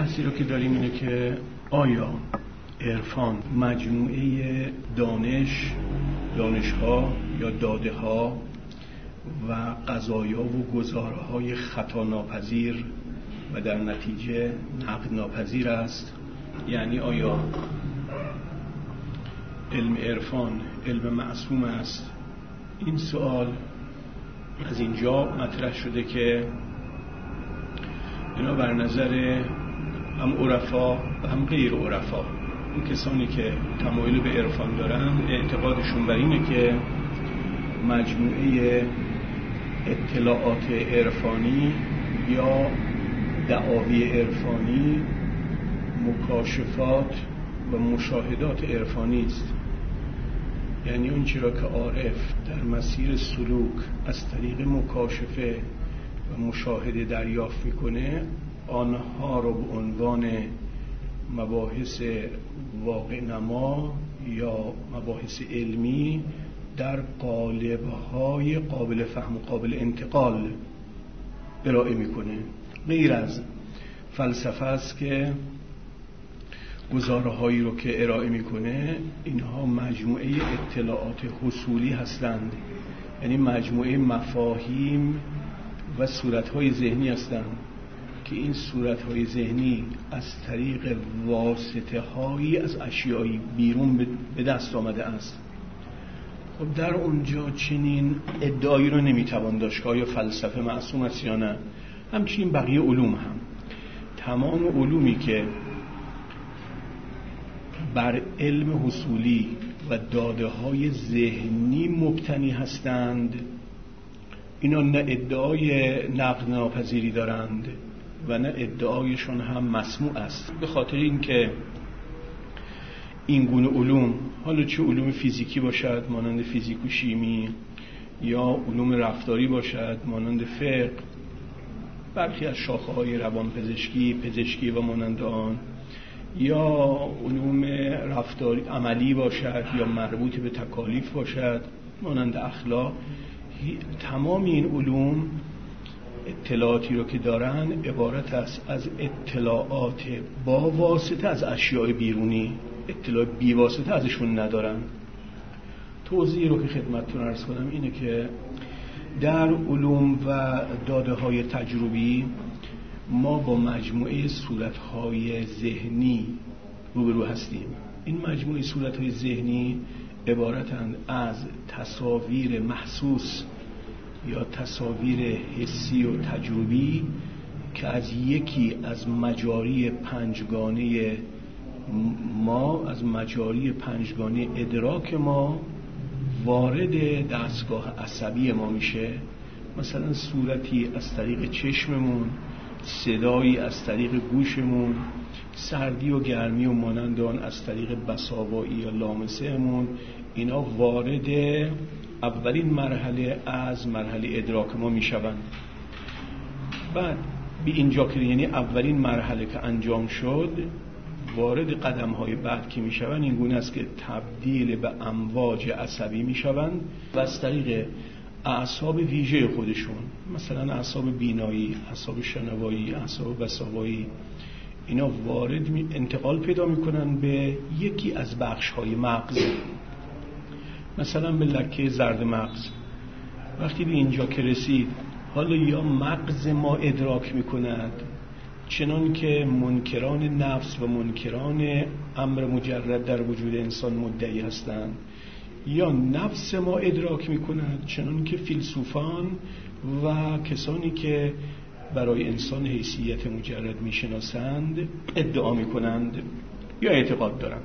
بحثی رو که داریم اینه که آیا عرفان مجموعه دانش‌ها یا داده‌ها و قضایا و گزارهای خطا ناپذیر و در نتیجه نقد ناپذیر است؟ یعنی آیا علم عرفان علم معصوم است؟ این سوال از اینجا مطرح شده که اینا بر نظر هم عرفا و هم غیر عرفا، اون کسانی که تمایل به عرفان دارن اعتقادشون بر اینه که مجموعه اطلاعات عرفانی یا دعاوی عرفانی مکاشفات و مشاهدات عرفانی است. یعنی اون چیزی که عارف در مسیر سلوک از طریق مکاشفه و مشاهده دریافت میکنه، آنها رو به عنوان مباحث واقع نما یا مباحث علمی در قالب‌های قابل فهم و قابل انتقال ارائه میکنه. غیر از فلسفه است که گزاره‌هایی رو که ارائه میکنه اینها مجموعه اطلاعات حصولی هستند، یعنی مجموعه مفاهیم و صورت‌های ذهنی هستند که این صورت‌های ذهنی از طریق واسطه‌هایی از اشیایی بیرون به دست آمده است. خب در اونجا چنین ادعایی رو نمیتوان داشت که آیا فلسفه معصوم است یا نه. همچنین بقیه علوم هم، تمام علومی که بر علم حصولی و داده‌های ذهنی مبتنی هستند، اینا نه ادعای نقد ناپذیری دارند و نه ادعایشون هم مسموع است. به خاطر اینکه این گونه علوم، حالا چه علوم فیزیکی باشد مانند فیزیک و شیمی یا علوم رفتاری باشد مانند فقه، برخی از شاخه‌های روانپزشکی، پزشکی و مانند آن، یا علوم رفتاری عملی باشد یا مربوط به تکالیف باشد مانند اخلاق، تمام این علوم اطلاعاتی رو که دارن عبارت است از اطلاعات با واسطه از اشیاء بیرونی، اطلاع بی واسطه ازشون ندارن. توضیحی رو که خدمتتون عرض کنم اینه که در علوم و داده‌های تجربی ما با مجموعه صورت‌های ذهنی روبرو هستیم. این مجموعه صورت‌های ذهنی عبارتند از تصاویر محسوس یا تصاویر حسی و تجربی که از یکی از مجاری پنجگانه ما، از مجاری پنجگانه ادراک ما وارد دستگاه عصبی ما میشه. مثلا صورتی از طریق چشممون، صدایی از طریق گوشمون، سردی و گرمی و مانند آن از طریق بساوایی یا لامسهمون، اینا وارد اولین مرحله از مرحله ادراک ما میشوند. بعد به اینجا که یعنی اولین مرحله که انجام شد، وارد قدم‌های بعد که میشوند این گونه است که تبدیل به امواج عصبی میشوند و از طریق اعصاب ویژه خودشون، مثلا اعصاب بینایی، اعصاب شنوایی، اعصاب بساوایی، اینا وارد انتقال پیدا میکنن به یکی از بخش‌های مغز، مثلا به لکه زرد مغز. وقتی به اینجا که رسید، حالا یا مغز ما ادراک میکند چنان که منکران نفس و منکران امر مجرد در وجود انسان مدعی هستند، یا نفس ما ادراک میکند چنان که فیلسوفان و کسانی که برای انسان حیثیت مجرد میشناسند ادعا میکنند یا اعتقاد دارند.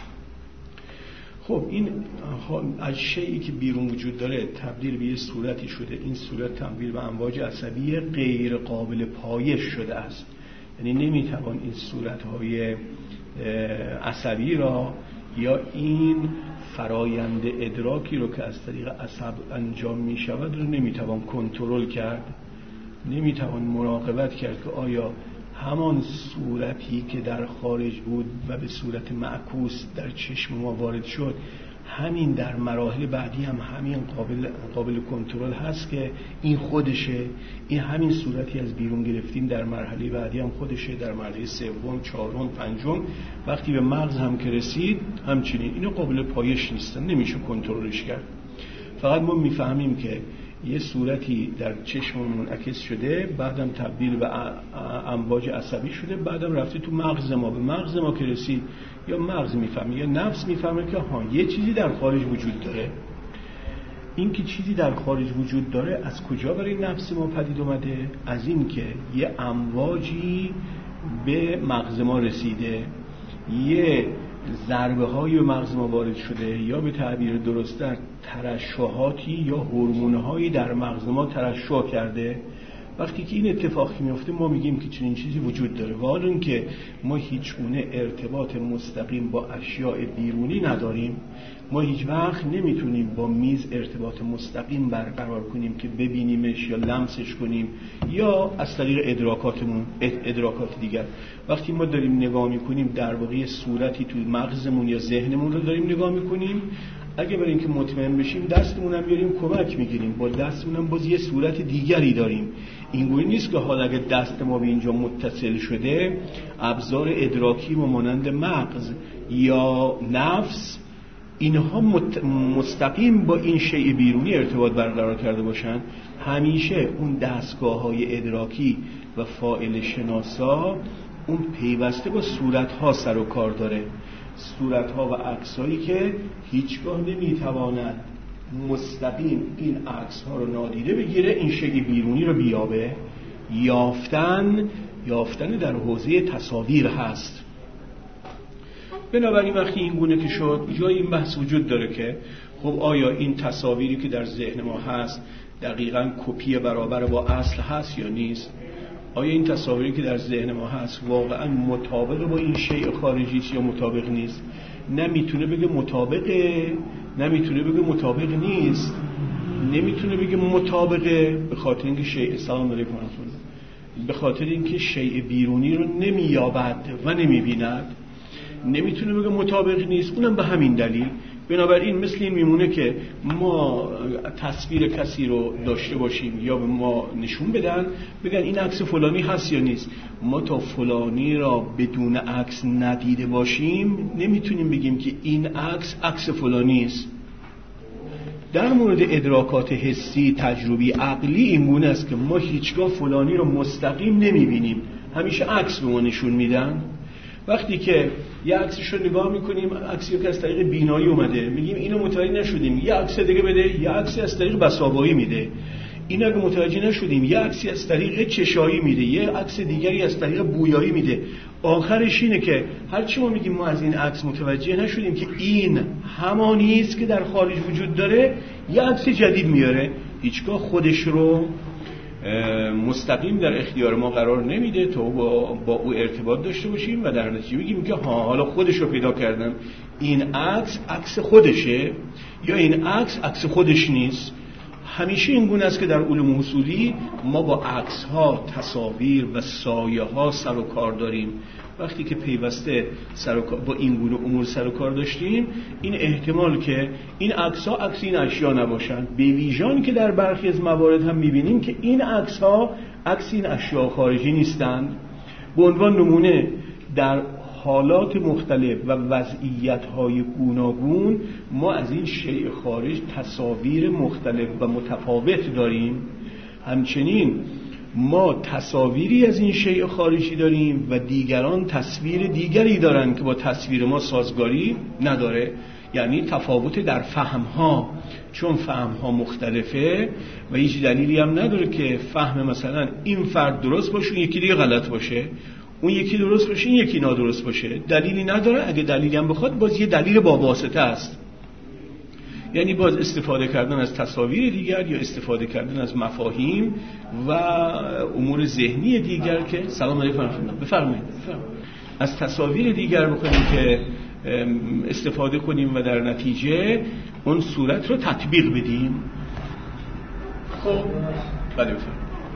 خب این از شیئی که بیرون وجود داره تبدیل به یه صورتی شده، این صورت تبدیل به امواج عصبی غیر قابل پایش شده است. یعنی نمیتوان این صورتهای عصبی را یا این فرایند ادراکی رو که از طریق عصب انجام میشود رو نمیتوان کنترل کرد، نمیتوان مراقبت کرد که آیا همان صورتی که در خارج بود و به صورت معکوس در چشم ما وارد شد همین در مراحل بعدی هم همین قابل کنترل هست که این خودشه، این همین صورتی از بیرون گرفتیم در مرحله بعدی هم خودشه، در مرحله سوم، چهارم، پنجم، وقتی به مغز هم که رسید همچنین. اینو قابل پایش نیستن، نمیشه کنترلش کرد. فقط ما میفهمیم که یه صورتی در چشممون منعکس شده، بعدم تبدیل به امواج عصبی شده، بعدم رفته تو مغز ما. به مغز ما که رسید، یا مغز میفهمه یا نفس میفهمه که یه چیزی در خارج وجود داره. این که چیزی در خارج وجود داره از کجا برای نفس ما پدید اومده؟ از این که یه امواجی به مغز ما رسیده، یه ضربه های به مغز ما وارد شده، یا به تعبیر درست‌تر ترشحاتی یا هورمون‌هایی در مغز ما ترشح کرده. وقتی که این اتفاقی میفته ما میگیم که چنین چیزی وجود داره. و حالا که ما هیچ گونه ارتباط مستقیم با اشیاء بیرونی نداریم، ما هیچ وقت نمیتونیم با میز ارتباط مستقیم برقرار کنیم که ببینیمش یا لمسش کنیم یا از طریق ادراکات دیگر. وقتی ما داریم نگاه میکنیم در واقع صورتی تو مغزمون یا ذهنمون رو داریم نگاه میکنیم، اگه برای اینکه مطمئن بشیم دستمون هم بیاریم کمک میگیریم، با دستمون هم باز یه صورت دیگری داریم. اینگونه نیست که حالا اگه دست ما به اینجا متصل شده، ابزار ادراکی و مانند مغز یا نفس اینها مستقیم با این شیء بیرونی ارتباط برقرار کرده باشن. همیشه اون دستگاه‌های ادراکی و فاعل شناسا اون پیوسته با صورت‌ها سر و کار داره، صورت‌ها و عکسایی که هیچگاه نمیتواند مستقیم این عکس‌ها رو نادیده بگیره، این شیء بیرونی رو بیابه. یافتن در حوزه تصاویر هست. بنابراین وقتی این گونه که شد، جای این بحث وجود داره که خب آیا این تصاویری که در ذهن ما هست دقیقاً کپی برابر با اصل هست یا نیست؟ آیا این تصاویری که در ذهن ما هست واقعاً مطابق با این شیء خارجی است یا مطابق نیست؟ نمیتونه بگه مطابقه، نمیتونه بگه مطابق نیست، نمیتونه بگه مطابقه، به خاطر اینکه شیء سلام علیکم به خاطر اینکه شیء بیرونی رو نمییابد و نمیبیند. نمیتونه بگه مطابق نیست، اونم به همین دلیل. بنابراین مثل این میمونه که ما تصویر کسی رو داشته باشیم یا به ما نشون بدن بگن این عکس فلانی هست یا نیست، ما تا فلانی را بدون عکس ندیده باشیم نمیتونیم بگیم که این عکس فلانی است. در مورد ادراکات حسی، تجربی، عقلی این گونه است که ما هیچگاه فلانی رو مستقیم نمیبینیم، همیشه عکس به ما نشون میدن. وقتی که یه عکسش رو نگاه میکنیم، عکسی که از طریق بینایی اومده، میگیم اینو متوجه نشدیم، یه عکس دیگه بده، یه عکسی از طریق بصابایی میده. این اگه متوجه نشدیم، یه عکسی از طریق چشایی میده، یه عکس دیگری از طریق بویایی میده. آخرش اینه که هرچی ما میگیم ما از این عکس متوجه نشدیم که این همانی است که در خارج وجود داره، یه عکس جدید میاره. هیچگاه خودش رو مستقیم در اختیار ما قرار نمیده تا با او ارتباط داشته باشیم و در نتیجه بگیم که حالا خودش رو پیدا کردم، این عکس خودشه یا این عکس خودش نیست. همیشه این گونه است که در علوم اصولی ما با عکس ها، تصاویر و سایه ها سر و کار داریم. وقتی که پیوسته با این گونه امور سر و کار داشتیم، این احتمال که این عکس ها عکس این اشیا نباشن، به ویژان که در برخی از موارد هم میبینیم که این عکس ها عکس این اشیا خارجی نیستند. به عنوان نمونه در حالات مختلف و وضعیت‌های گوناگون ما از این شیء خارج تصاویر مختلف و متفاوت داریم. همچنین ما تصاویری از این شیء خارجی داریم و دیگران تصویر دیگری دارن که با تصویر ما سازگاری نداره. یعنی تفاوت در فهم‌ها، چون فهم‌ها مختلفه و هیچ دلیلی هم نداره که فهم مثلا این فرد درست باشه اون یکی دیگه غلط باشه، اون یکی درست باشه این یکی نادرست باشه. دلیلی نداره. اگه دلیلی هم بخواد باز یه دلیل با واسطه است، یعنی باز استفاده کردن از تصاویر دیگر یا استفاده کردن از مفاهیم و امور ذهنی دیگر که سلام علیکم بفرمایید از تصاویر دیگر بکنیم که استفاده کنیم و در نتیجه اون صورت رو تطبیق بدیم. خب بله بفرمایید.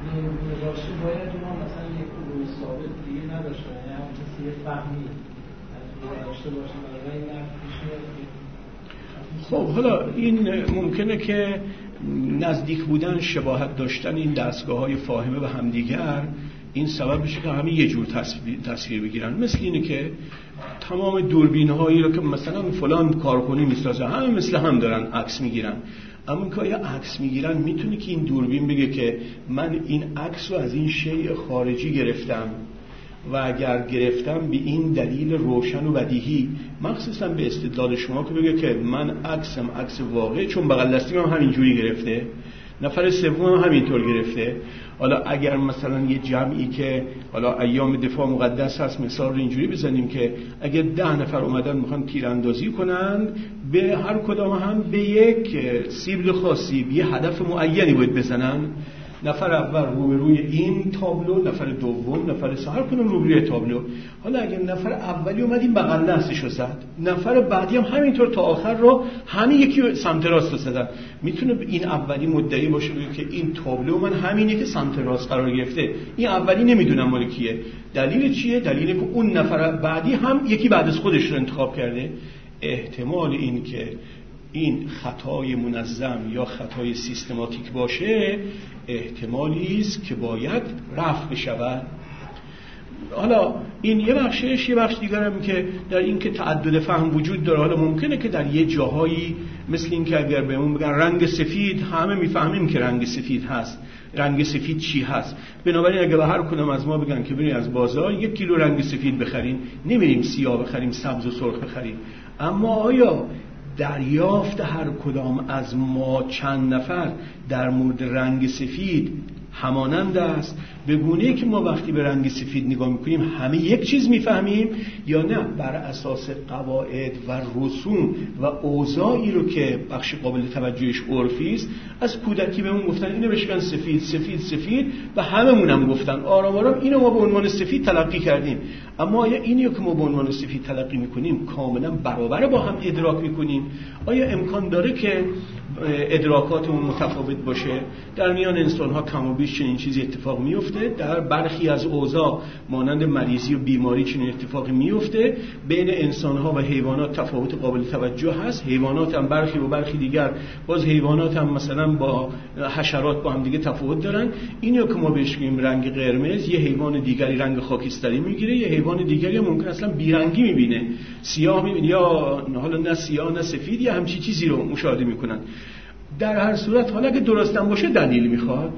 باید ما مثلا یک علوم ثابت دیگه نداشته، یعنی هم کسی فهمی داشته باشه برای این خب حالا این ممکنه که نزدیک بودن، شباهت داشتن این دستگاه‌های فاهمه و همدیگر این سبب بشه که همه یه جور تصویر بگیرن. مثل اینه که تمام دوربین‌هایی رو که مثلا فلان کارکنی میسازه همه مثل هم دارن عکس میگیرن، اما اینکه آیا عکس میگیرن میتونه که این دوربین بگه که من این عکس رو از این شیء خارجی گرفتم و اگر گرفتم به این دلیل روشن و بدیهی، مخصوصا به استدلال شما که بگه که من عکسم عکس واقعی چون بغل دستیم هم همینجوری گرفته، نفر سوم هم همینطور گرفته. حالا اگر مثلا یه جمعی که حالا ایام دفاع مقدس هست مثال رو اینجوری بزنیم که اگر 10 نفر اومدن میخوان تیراندازی کنن، به هر کدام هم به یک سیبل خاصی به یه هدف معینی باید بزنن. نفر اول روبروی این تابلو، نفر دوم، نفر سوم، هر کدوم روبروی تابلو. حالا اگر نفر اولی اومد این بغل دستش رو زد، نفر بعدی هم همینطور تا آخر رو همین یکی سمت راست رو زدن، میتونه این اولی مدعی باشه که این تابلو من همینه که سمت راست قرار گرفته، این اولی نمیدونم مال کیه. دلیل چیه؟ دلیل که اون نفر بعدی هم یکی بعد از خودش رو انتخاب کرده. احتمال این که این خطای منظم یا خطای سیستماتیک باشه احتمالی است که باید رفع بشود. حالا این یه بخشش، یه بخش دیگر هم که در این که تعدد فهم وجود داره. حالا ممکنه که در یه جاهایی مثل این که اگر بهمون بگن رنگ سفید، همه میفهمیم که رنگ سفید هست، رنگ سفید چی هست. بنابراین اگر به هر کدوم از ما بگن که بریم از بازار 1 کیلو رنگ سفید بخریم، نمیریم سیاه بخریم، سبز و سرخ بخریم. اما آیا دریافت هر کدام از ما چند نفر در مورد رنگ سفید همانند است؟ به گونه‌ای که ما وقتی به رنگ سفید نگاه میکنیم همه یک چیز میفهمیم، یا نه بر اساس قواعد و رسوم و اوضاعی رو که بخش قابل توجهش عرفی است، از کودکی بهمون گفتن اینو بشکن سفید سفید سفید و هممون هم گفتن آرام آرام اینو ما به عنوان سفید تلقی کردیم. اما آیا اینی که ما به عنوان سفید تلقی میکنیم کاملا برابر با هم ادراک میکنیم؟ آیا امکان داره که ادراکاتمون متفاوت باشه؟ در میان انسان‌ها کم و بیش چنین چیزی اتفاق میفته. در برخی از اوضاع مانند مریضی و بیماری چنین اتفاقی میفته. بین انسان‌ها و حیوانات تفاوت قابل توجه هست. حیوانات هم برخی و برخی دیگر، باز حیوانات هم مثلا با حشرات با هم دیگه تفاوت دارن. اینو که ما بهش میگیم رنگ قرمز، یه حیوان دیگری رنگ خاکستری میگیره، یه حیوان دیگری هم ممکن اصلا بیرنگی میبینه، سیاه میبینه، یا حالا نه سیاه نه سفید، یا همچی چیزی رو مشاهده میکنن. در هر صورت حالا اگه درستم باشه دلیل میخواد.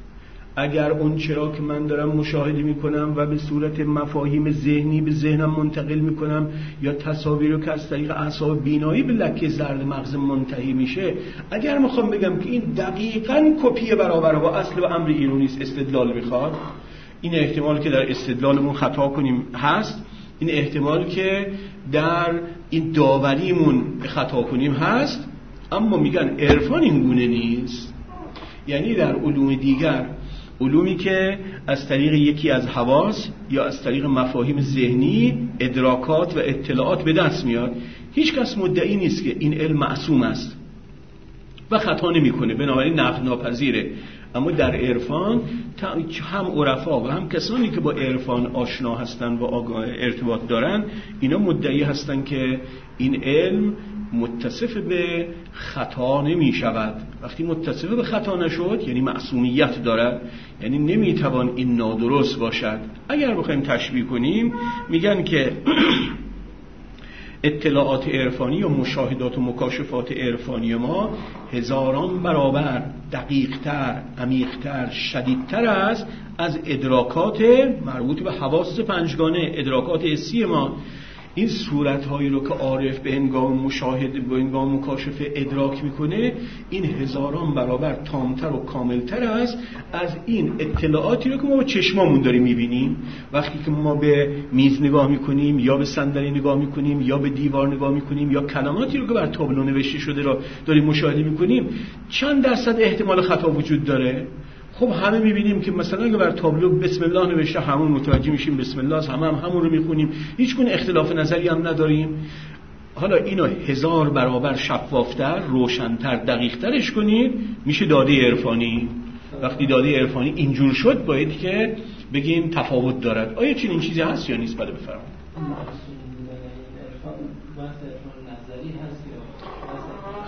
اگر اون چرا که من دارم مشاهده میکنم و به صورت مفاهیم ذهنی به ذهنم منتقل میکنم، یا تصاویر رو که از طریق اعصاب بینایی به لکه زرد مغز منتهی میشه، اگر میخوام بگم که این دقیقاً کپی برابر با اصل و امر ایرانی است، استدلال میخواد. این احتمال که در استدلالمون خطا کنیم هست، این احتمال که در این داوریمون خطا کنیم هست. اما میگن عرفان این گونه نیست. یعنی در علوم دیگر، علومی که از طریق یکی از حواس یا از طریق مفاهیم ذهنی ادراکات و اطلاعات به دست میاد، هیچ کس مدعی نیست که این علم معصوم است و خطا نمیکنه، بنابراین نقد ناپذیره. اما در عرفان هم عرفا و هم کسانی که با عرفان آشنا هستن و ارتباط دارن، اینا مدعی هستن که این علم متصف به خطا نمی شود. وقتی متصف به خطا نشد یعنی معصومیت دارد، یعنی نمیتوان این نادرست باشد. اگر بخوایم تشبیه کنیم میگن که اطلاعات عرفانی و مشاهدات و مکاشفات عرفانی ما هزاران برابر دقیق‌تر، عمیق‌تر، شدیدتر است از ادراکات مربوط به حواس پنجگانه، ادراکات حسی ما. این صورت‌هایی رو که عارف به هنگام مشاهده، به هنگام مکاشفه ادراک میکنه، این هزاران برابر تامتر و کاملتر است از این اطلاعاتی رو که ما با چشمامون داریم میبینیم. وقتی که ما به میز نگاه میکنیم، یا به صندلی نگاه میکنیم، یا به دیوار نگاه میکنیم، یا کلماتی رو که بر تابلو نوشته شده رو داریم مشاهده میکنیم، چند درصد احتمال خطا وجود داره؟ خب همه میبینیم که مثلا اگه بر تابلو بسم الله نوشته، همون متوجه میشیم بسم الله، همون رو میخونیم، هیچ گونه اختلاف نظری هم نداریم. حالا اینو 1000 برابر شفافتر، روشنتر، دقیقترش کنید، میشه داده عرفانی. وقتی داده عرفانی اینجور شد باید که بگیم تفاوت دارد. آیا چنین چیزی هست یا نیست؟ بله بفرمایید.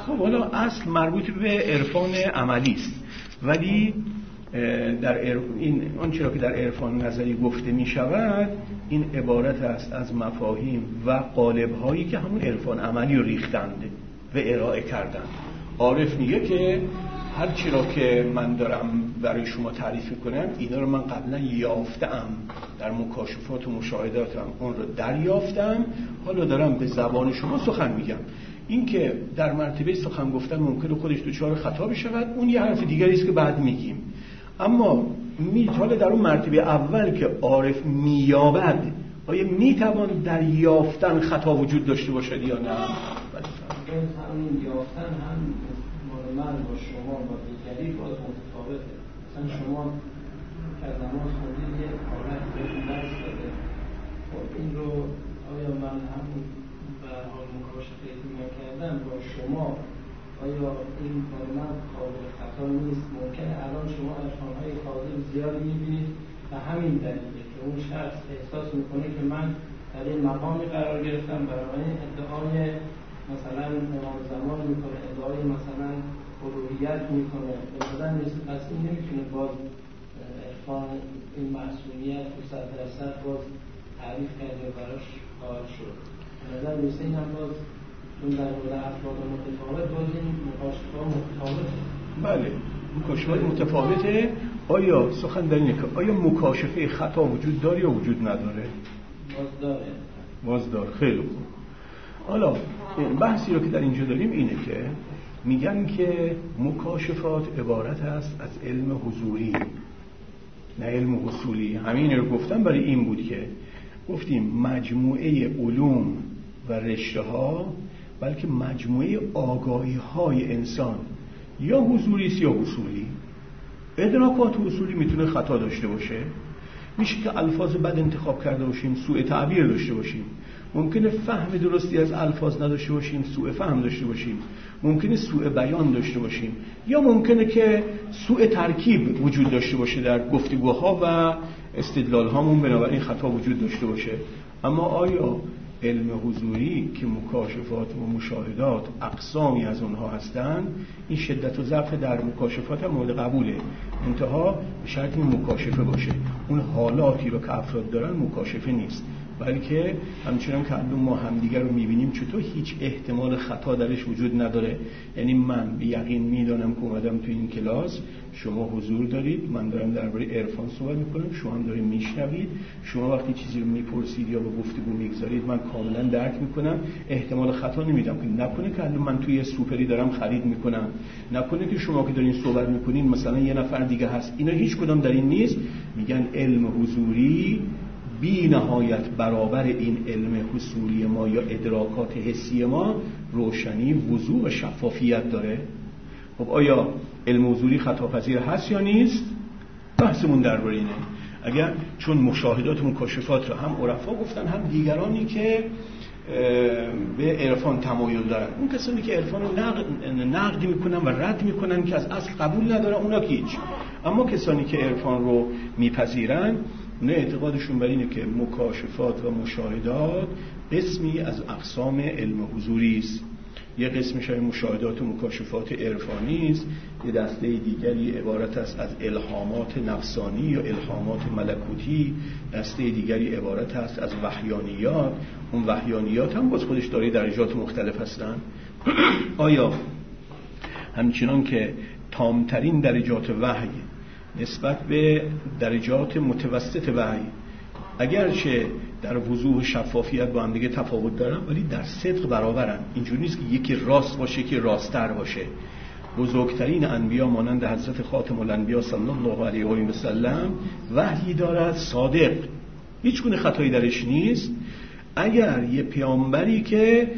خب حالا اصل مربوط به عرفان عملی است، ولی در این آنچه را که در عرفان نظری گفته می شود این عبارت است از مفاهیم و قالب‌هایی که همون عرفان عملی رو ریختند و ارائه کردند. عارف میگه که هر چی را که من دارم برای شما تعریف میکنم اینا رو من قبلا یافتم، در مکاشفات و مشاهداتم اون رو دریافتم، حالا دارم به زبان شما سخن میگم. این که در مرتبه سخن گفتن ممکنه خودش دچار خطا بشود، اون یه حرف دیگری است که بعد میگیم. اما حالا در اون مرتبه اول که عارف مییابد، آیا میتوان در یافتن خطا وجود داشته باشد یا نه؟ همین یافتن هم من با شما با دیگری باز متفاوته. مثلا شما که نماز خوندید یه حالت بهتون درس داده، خب این رو آیا من همون به حال مکاشفه کردم با شما، آیا این برای من قابل خطا نیست؟ ممکنه الان شما عرفان‌های فاضل زیادی می‌بینید و همین دلیله که اون شخص احساس می‌کنه که من در این مقامی قرار گرفتم، برای ادعای مثلا امام زمان می‌کنه، ادعای مثلا الوهیت می‌کنه، به نظر می‌رسه پس این نمی‌تونه باز عرفان این معصومیت و 100% باز تعریف کرده و براش قائل شد. به نظر می‌رسه این هم باز چون در مورد افراد متفاوت باز این مکاشفه‌ها متفاوته. بله، مکاشفه‌های متفاوته. آیا سخن در اینه که آیا مکاشفه خطا وجود داره یا وجود نداره؟ باز داره. خیلی خوب. حالا بحثی رو که در اینجا داریم اینه که میگن که مکاشفات عبارت است از علم حضوری نه علم حصولی. همین رو گفتم برای این بود که گفتیم مجموعه علوم و رشته ها، بلکه مجموعه آگاهی های انسان یا حضوری است یا حصولی. ادراکات حصولی میتونه خطا داشته باشه، میشه که الفاظ بد انتخاب کرده باشیم، سوء تعبیر داشته باشیم، ممکنه فهم درستی از الفاظ نداشته باشیم، سوء فهم داشته باشیم، ممکنه سوء بیان داشته باشیم، یا ممکنه که سوء ترکیب وجود داشته باشه در گفتگوها و استدلالهامون، بنابراین خطا وجود داشته باشه. اما آیا علم حضوری که مکاشفات و مشاهدات اقسامی از اونها هستند، این شدت و ضعف در مکاشفات هم مورد قبوله، منتها به شرط این مکاشفه باشه. اون حالاتی رو که افراد دارن مکاشفه نیست، بلکه همچنان که ما همدیگر رو میبینیم چطور هیچ احتمال خطا درش وجود نداره. یعنی من به یقین میدانم که اومدم تو این کلاس، شما حضور دارید، من دارم درباره عرفان صحبت میکنم، شما هم دارید میشنوید، شما وقتی چیزی رو میپرسید یا به گفتگو میگذارید من کاملا درک میکنم، احتمال خطا نمیدم. که نکنه که من توی سوپری دارم خرید میکنم، نکنه که شما که دارین صحبت میکنین مثلا یه نفر دیگه هست. اینا هیچ کدام در این نیست. میگن علم حضوری بی نهایت برابر این علم حصولی ما یا ادراکات حسی ما روشنی، وضوح و شفافیت داره. خب آیا علم حضوری خطاپذیر هست یا نیست؟ بحثمون درباره اینه. اگر چون مشاهدات و مکاشفات رو هم عرفا گفتن هم دیگرانی که به عرفان تمایل دارن، اون کسانی که عرفان رو نقد میکنن و رد میکنن که از اصل قبول ندارن، اونا که هیچ. اما کسانی که عرفان رو میپذیرن، اونا اعتقادشون بر اینه که مکاشفات و مشاهدات قسمی از اقسام علم حضوری است. یه قسمش های مشاهدات و مکاشفات عرفانی است، یه دسته دیگری عبارت است از الهامات نفسانی یا الهامات ملکوتی، دسته دیگری عبارت است از وحیانیات. اون وحیانیات هم باز خودش داره درجات مختلف هستن. آیا همچنان که تامترین درجات وحی نسبت به درجات متوسط وحی اگرچه در وضوح و شفافیت با هم دیگه تفاوت دارن، ولی در صدق برابرن. اینجوری نیست که یکی راست باشه یکی راست‌تر باشه. بزرگترین انبیا مانند حضرت خاتم الانبیا صلی الله علیه و سلم وحی دارد صادق، هیچ گونه خطایی درش نیست. اگر یه پیامبری که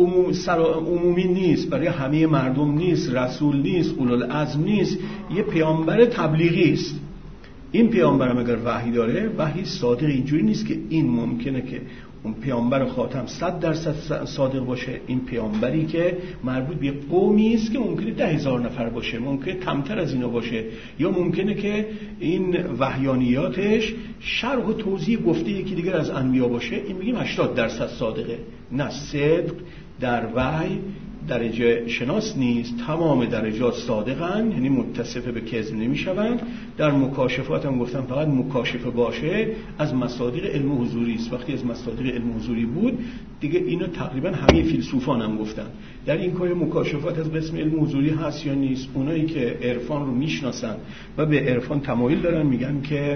عمومی نیست، برای همه مردم نیست، رسول نیست، اولوالعزم نیست، یه پیامبر تبلیغی است، این پیامبرم اگر وحی داره، وحی صادق. اینجوری نیست که این ممکنه که اون پیامبر خاتم 100% صادق باشه، این پیامبری که مربوط به قومی است که ممکنه 10,000 نفر باشه، ممکنه کمتر از اینا باشه، یا ممکنه که این وحیانیاتش شرح و توضیح گفته یکی دیگر از انبیا باشه، این میگیم 80% صادقه. نه، صدق در وحی درجه شناس نیست، تمام درجات صادقن، یعنی متصف به کذب نمیشوند. در مکاشفات هم گفتم فقط مکاشفه باشه از مصادیق علم حضوری است. وقتی از مصادیق علم حضوری بود دیگه اینو تقریبا همه فیلسوفان هم گفتن. در این کار مکاشفات از قسم علم حضوری هست یا نیست؟ اونایی که عرفان رو میشناسن و به عرفان تمایل دارن میگن که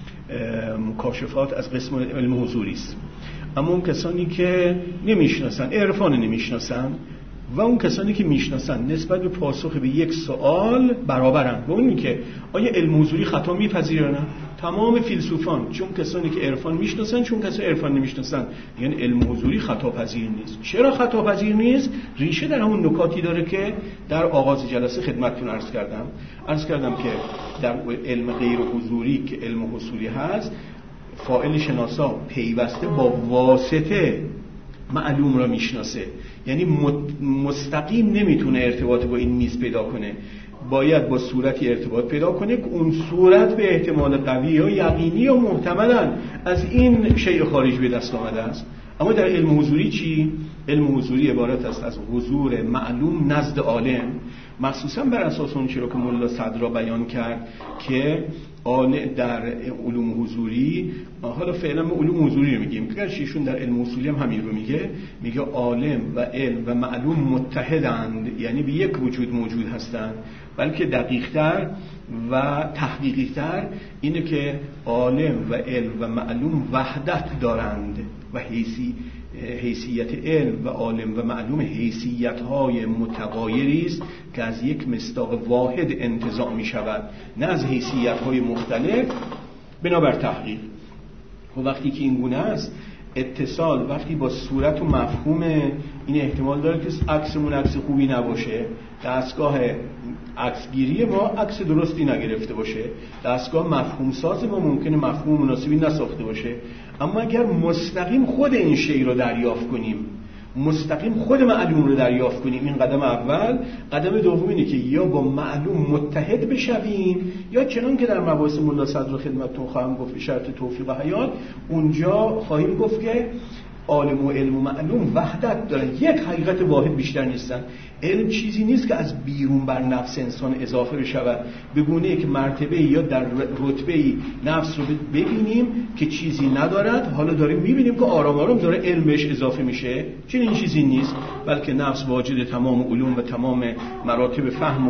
مکاشفات از قسم علم حضوری است. اما اون کسانی که نمیشناسن، عرفان نمیشناسن، و اون کسانی که میشناسن نسبت به پاسخ به یک سوال برابرن. و اونی که آیا علم حضوری خطا میپذیره نه؟ تمام فیلسوفان، چون کسانی که عرفان میشناسن، چون کسانی عرفان نمیشناسن، یعنی علم حضوری خطا پذیر نیست. چرا خطا پذیر نیست؟ ریشه در همون نکاتی داره که در آغاز جلسه خدمتتون عرض کردم که در علم غیر حضوری که علم حصولی هست، فاعل شناسا پیوسته با واسطه معلوم را میشناسه، یعنی مستقیم نمیتونه ارتباط با این میز پیدا کنه، باید با صورتی ارتباط پیدا کنه که اون صورت به احتمال قوی یا یقینی یا محتملاً از این شیء خارج به دست آمده است. اما در علم حضوری چی؟ علم حضوری عبارت است از حضور معلوم نزد عالم، مخصوصا بر اساس اون چیزی که مولا صدرا بیان کرد که در علوم حضوری، حالا فعلا ما علوم حضوری رو میگیم، که ایشون در علم اصولی هم همین رو میگه عالم و علم و معلوم متحدند، یعنی به یک وجود موجود هستند. بلکه دقیق‌تر و تحقیقی‌تر اینه که عالم و علم و معلوم وحدت دارند و حیثیت علم و عالم و معلوم حیثیت‌های متغایری است که از یک مصداق واحد انتزاع می‌شود، نه از حیثیت‌های مختلف بنابر تحقیق. و وقتی که این گونه است، اتصال وقتی با صورت و مفهوم این احتمال داره که عکسمون عکس خوبی نباشه، دستگاه عکسگیری ما عکس درستی نگرفته باشه، دستگاه مفهوم ساز ما ممکنه مفهوم مناسبی نساخته باشه. اما اگر مستقیم خود این شی رو دریافت کنیم، مستقیم خود معلوم رو دریافت کنیم، این قدم اول. قدم دوم اینه که یا با معلوم متحد بشویم، یا چنان که در مباحث مولا صدر خدمتتون خواهم گفت شرط توفیق حیات، اونجا خواهیم گفت که عالم و علم و معلوم وحدت دارن، یک حقیقت واحد بیشتر نیستن. علم چیزی نیست که از بیرون بر نفس انسان اضافه بشود، به گونه‌ای که مرتبه یا در رتبه‌ای نفس رو ببینیم که چیزی ندارد، حالا داریم می‌بینیم که آرام آرام داره علم بهش اضافه میشه. چنین چیزی نیست، بلکه نفس واجد تمام علوم و تمام مراتب فهم و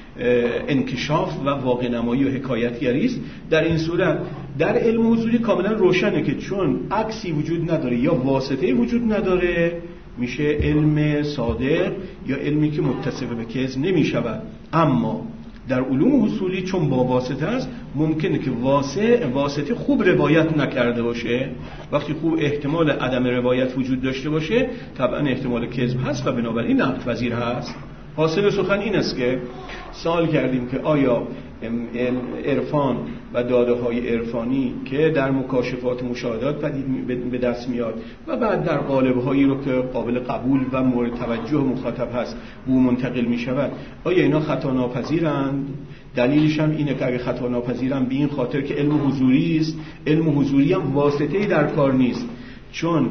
انکشاف و واقع نمایی و حکایتگری است. در این صورت در علم حضوری کاملا روشنه که چون عکسی وجود نداره یا واسطه‌ای وجود نداره، میشه علم صادق یا علمی که متصف به کذب نمیشود. اما در علوم حصولی چون با واسطه است، ممکنه که واسطه خوب روایت نکرده باشه. وقتی خوب احتمال عدم روایت وجود داشته باشه، طبعا احتمال کذب هست و بنابراین نقد پذیر هست. حاصل سخن این است که سوال کردیم که آیا عرفان و داده های عرفانی که در مکاشفات مشاهدات به دست میاد و بعد در قالب هایی رو که قابل قبول و مورد توجه مخاطب هست به منتقل می شود، آیا اینا خطا ناپذیرند؟ دلیلش هم اینه که اگه خطا ناپذیرند به این خاطر که علم حضوری است. علم حضوری هم واسطه‌ای در کار نیست، چون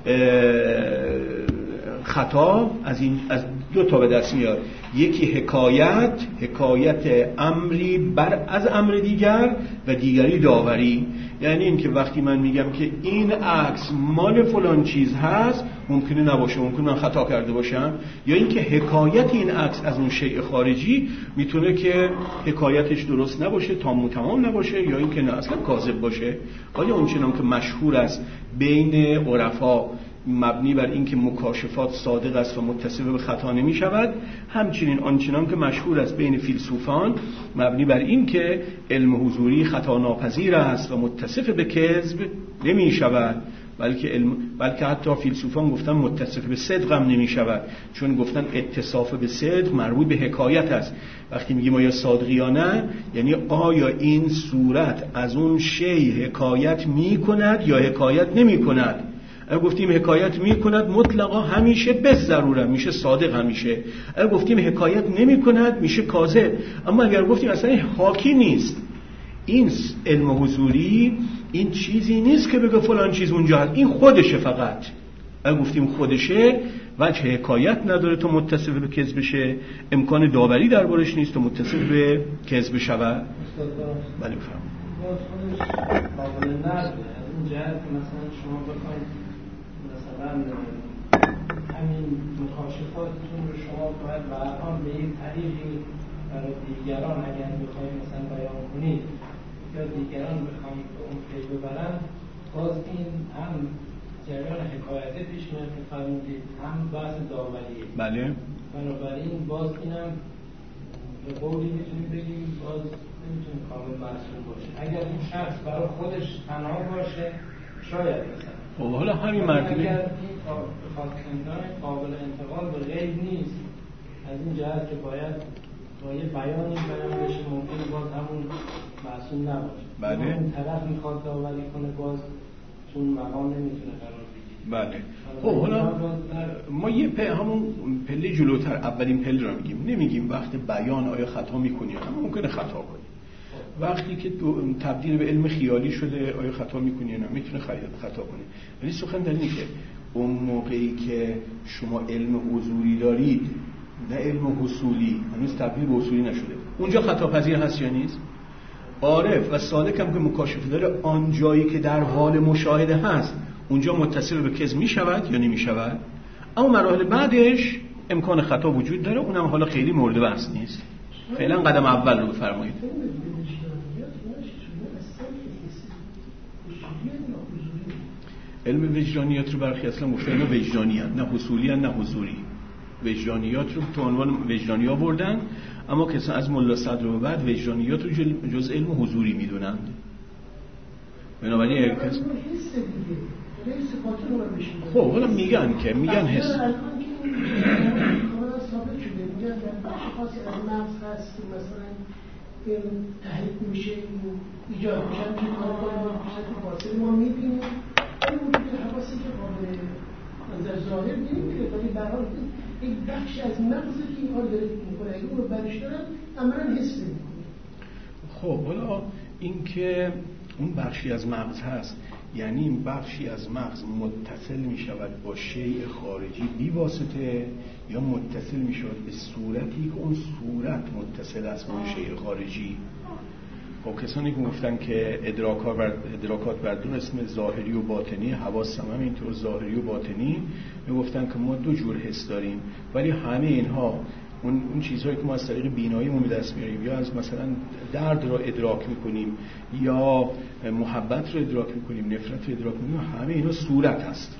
خطا از دو تا به دست میاد. یکی حکایت امری از امر دیگر و دیگری داوری. یعنی این که وقتی من میگم که این عکس مال فلان چیز هست، ممکنه نباشه، ممکنه من خطا کرده باشم، یا این که حکایت این عکس از اون شیء خارجی میتونه که حکایتش درست نباشه، تمام نباشه، یا این که نه اصلا کاذب باشه. آیا اون چنان که مشهور است بین عرفا مبنی بر این که مکاشفات صادق است و متصف به خطا نمی شود، همچنین آنچنان که مشهور است بین فیلسوفان مبنی بر این که علم حضوری خطا ناپذیر است و متصف به کذب نمی شود، بلکه حتی فیلسوفان گفتن متصف به صدق هم نمی شود، چون گفتن اتصاف به صدق مربوط به حکایت است. وقتی میگیم آیا صادق یا نه، یعنی آیا این صورت از اون شی حکایت می کند یا حکایت نمی کند. اگر گفتیم حکایت می کند مطلقا همیشه به ضرورت میشه صادق همیشه. اگر گفتیم حکایت نمی کند میشه کاذب. اما اگر گفتیم اصلا حاکی نیست، این علم حضوری این چیزی نیست که بگه فلان چیز اونجا هست، این خودشه فقط. اگه گفتیم خودشه وجه حکایت نداره تا متصف به کذب بشه، امکان داوری دربارش نیست تا متصف به کذب شود. بله بفرمایید. باز خودش قابل نقده از این جهت که مثلا شما بخواید مثلا همین مکاشفاتتون رو شما باید به هر حال به این طریقی برای دیگران اگر بخواید مثلا بیان کنید یا دیگران بخواید به اون پی ببرن، باز این هم جریان حکایته پیش میاد که فرمودید، هم بحث داوریه. بله. بنابراین باز اینم به قولی میتونیم بگیم باز نمیتونه کامل مسئول باشه. اگر این شخص برای خودش تنها باشه شاید مثلا خب حالا همین مرتبه اگر این خواستندان قابل انتقال به غیب نیست، از این جهت که باید با یه بیانی بیان بشه، ممکنه باز همون مسئول نباشه. بله. اون طرف میخواد داوری کنه، باز چون مقام نمیتونه قرار بگیره. بله. خب حالا ما یه همون پله جلوتر اولین پله رو میگیم، نمیگیم وقت بیان آیا خطا میکنی، اما ممکنه خطا کنی. وقتی که تبدیل به علم خیالی شده آیا خطا میکنی یا نه، میتونه خطا کنی. ولی سخن در اینه که اون موقعی که شما علم حضوری دارید نه علم حصولی، هنوز تبدیل به حصولی نشده، اونجا خطا پذیر هست یا نیست؟ عارف و سالک هم که مکاشفه داره آن جایی که در حال مشاهده هست اونجا متصل به کذب می شود یا نمی شود؟ اما مراحل بعدش امکان خطا وجود داره، اونم حالا خیلی مورد بحث نیست. فعلا قدم اول رو بفرمایید. علم وجدانیات رو برخی اصلا گفتن وجدانی هستند، نه حصولی هستند نه حضوری. وجدانیات رو تو عنوان وجدانی ها بردن، اما کسان از ملا صدر و بعد وجدانیات رو جز علم حضوری میدونند. بنابراین خب حالا میگن که میگن حس ثابت شده، میگن در بخش خاصی از مغز هست که مثلا این تحریک میشه، ایجاد میشن که کار کنیم بخشت فاصله ما میبینیم این وجود حواسی که قابل نظر ظاهر نمیگیره، ولی به هر حال یک بخش از مغزی که این کار داره میکنه، اگه اون رو برش دارن عملا حس نمیکنه. خب حالا این که اون بخشی از مغز هست، یعنی این بخشی از مغز متصل می شود با شیء خارجی بی واسطه یا متصل می شود به صورتی که اون صورت متصل است با شیء خارجی. خب کسانی که گفتن که ادراکات بر دو اسم ظاهری و باطنی، حواس هم اینطور ظاهری و باطنی، می گفتن که ما دو جور حس داریم، ولی همه اینها اون چیزهایی که ما از طریق بیناییمون به دست میاریم یا از مثلا درد رو ادراک میکنیم یا محبت رو ادراک میکنیم، نفرت رو ادراک میکنیم، همه اینا صورت هست،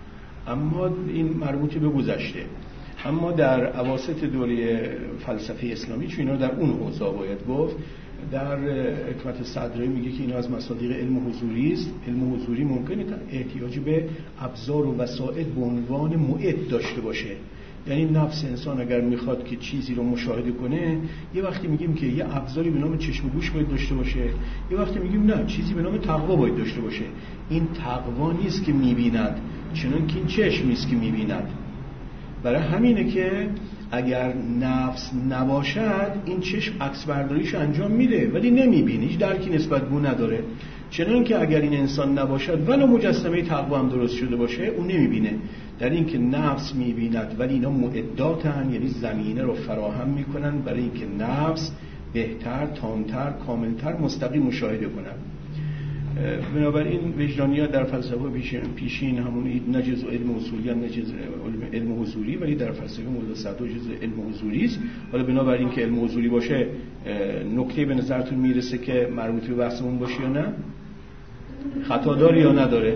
اما این مربوط به گذشته. اما در اواسط دوره فلسفه اسلامی چون اینا در اون حوزه باید گفت، در حکمت صدرایی میگه که اینا از مصادیق علم حضوری است. علم حضوری ممکنه احتیاج به ابزار و وسائل به عنوان معد داشته باشه، یعنی نفس انسان اگر میخواد که چیزی رو مشاهده کنه، یه وقتی میگیم که یه ابزاری به نام چشم و گوش باید داشته باشه، یه وقتی میگیم نه چیزی به نام تقوا باید داشته باشه. این تقوا نیست که میبیند، چنان که این چشم نیست که میبیند. برای همینه که اگر نفس نباشد این چشم عکس برداریش انجام میده ولی نمیبینه، هیچ درکی نسبت به اون نداره. چنان که اگر این انسان نباشد ولو مجسمه تقوا هم درست شده باشه اون نمیبینه. در این که نفس میبیند ولی اینا معداتن، یعنی زمینه رو فراهم میکنن برای اینکه نفس بهتر، تامتر، کاملتر مستقیم مشاهده کنن. بنابراین وجدانیات در فلسفه پیشین همون نه جزء علم اصولی نه جزء علم حضوری، ولی در فلسفه ملا صدر جزء علم حضوری است. حالا بنابراین که علم حضوری باشه نکته به نظرتون میرسه که مربوط به بحثمون باشه یا نه؟ خطا داره یا نداره؟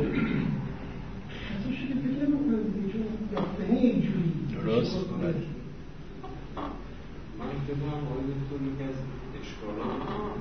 درست. من فکر کنم یکی از اشکالات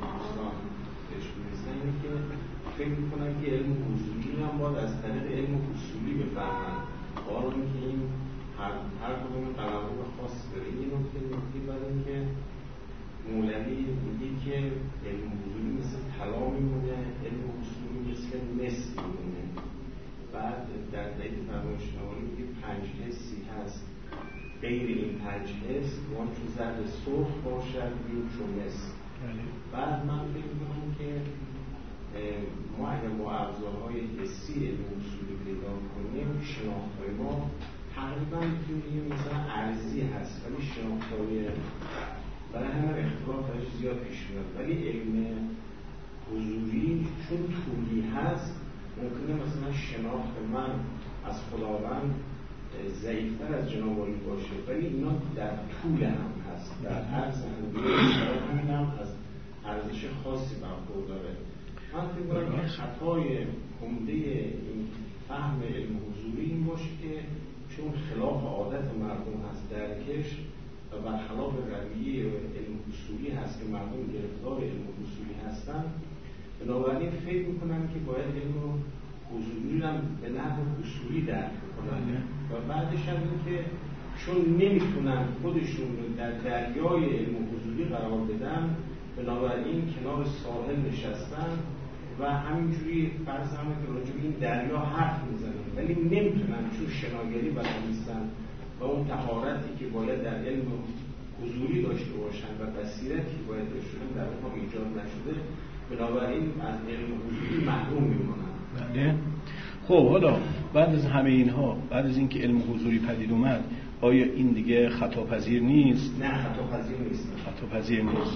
که فکر میکنن که علم حضوری هم باید از طریق علم حصولی بفهمن، قرار که این هر کدوم قلمرو خاص داره. این نکته بعد این که مولوی میگه که علم حضوری مثل طلا میمونه، علم حصولی مثل مس میمونه. بعد در دقیق فرمایش نهایی میگه 5 حسی هست، غیر این 5 حس وان چون زرد سرخ باشد بیم چون مس. بعد من فکر میکنم که ما اگر با ابزارهای حسی علم اصولی پیدا کنیم شناخت شناخت‌های ما تقریبا می‌تونیم مثلا ارزی هست ولی شناخت‌های برای همه اختلاف درش زیاد پیش میاد. ولی علم حضوری چون طولی هست ممکنه مثلا شناخت من از خداوند ضعیف‌تر از جناب عالی باشه ولی اینا در طول هم هست، در عرض همین هم از ارزش خاصی برخورداره. من فکر کنم که خطای عمده این فهم علم حضوری این باشه که چون خلاف عادت مردم هست درکش و برخلاف رویه علم اصولی هست که مردم گرفتار علم اصولی هستن، بنابراین فکر میکنن که باید علم حضوری هم به نحو اصولی درک کنن و بعدش هم این که چون نمیتونن خودشون رو در دریای علم حضوری قرار بدن بنابراین کنار ساحل نشستن و همینجوری فرض همه که راجع به این دریا حرف میزنن ولی نمیتونن چون شناگری بلد نیستن و اون طهارتی که باید در علم حضوری داشته باشن و بصیرتی که باید داشته باشن در اونها ایجاد نشده، بنابراین از علم حضوری محروم میمونن. بله. خب حالا بعد از همه اینها، بعد از اینکه علم حضوری پدید اومد، آیا این دیگه خطاپذیر نیست؟ نه خطاپذیر نیست. خطاپذیر نیست.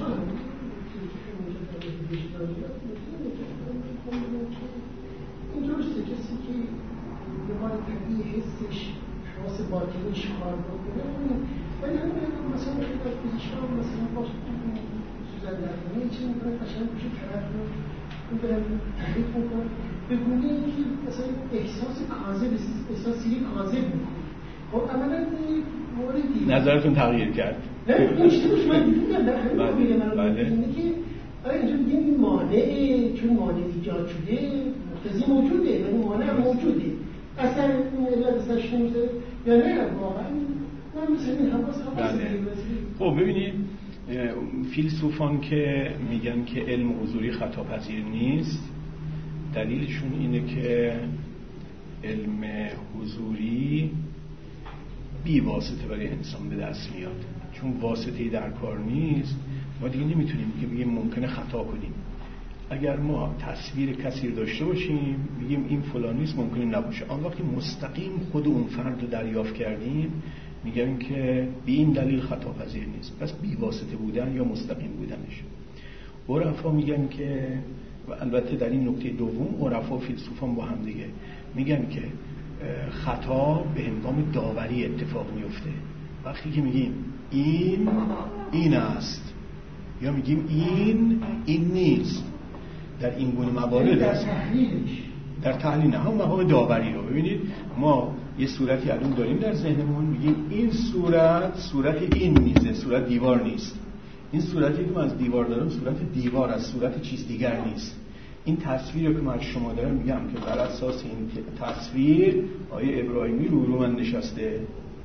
این درسته کسی که به حال طبیعی حسش حواس باطنیش کار بکنه ولی همین مثلا خیلی از پزشکان مثلا با سوزن درمانی چی میکنه قشنگ بشه طرف رو برن تحریف میکنه به گونه اینکه مثلا احساس کاذب احساسی کاذب میکنه. خب عملا موردی نظرتون تغییر کرد؟ نه این چیزش من دیدم در همین موقع من اینه که اینجا بگیم این مانعه چون مانع ایجاد شده مقتضی موجوده ولی مانع موجوده اصلا این علت ازش نمیشه یا نه واقعا من مثل این حواس خب ببینید فیلسوفان که میگن که علم حضوری خطاپذیر نیست دلیلشون اینه که علم حضوری بی واسطه برای انسان به دست میاد. چون واسطه‌ای در کار نیست ما دیگه نمیتونیم که بگیم ممکنه خطا کنیم. اگر ما تصویر کسی داشته باشیم بگیم این فلان نیست ممکنه نباشه، آن وقتی مستقیم خود اون فرد رو دریافت کردیم میگیم که به این دلیل خطاپذیر نیست. پس بی واسطه بودن یا مستقیم بودنش. عرفا میگن که و البته در این نکته دوم عرفا و فیلسوفان با هم دیگه میگن که خطا به هنگام داوری اتفاق میفته. وقتی که میگیم این است یا میگیم این نیست، در این گونه موارد است. در تحلیل نه هم مقام داوری رو ببینید ما یه صورتی الان داریم در ذهنمون میگیم این صورت این میزه، صورت دیوار نیست. این صورتی که من از دیوار دارم صورت دیوار است، صورت چیز دیگر نیست. این تصویری که من از شما دارم میگم که بر اساس این تصویر آیه ابراهیمی رو من نشسته.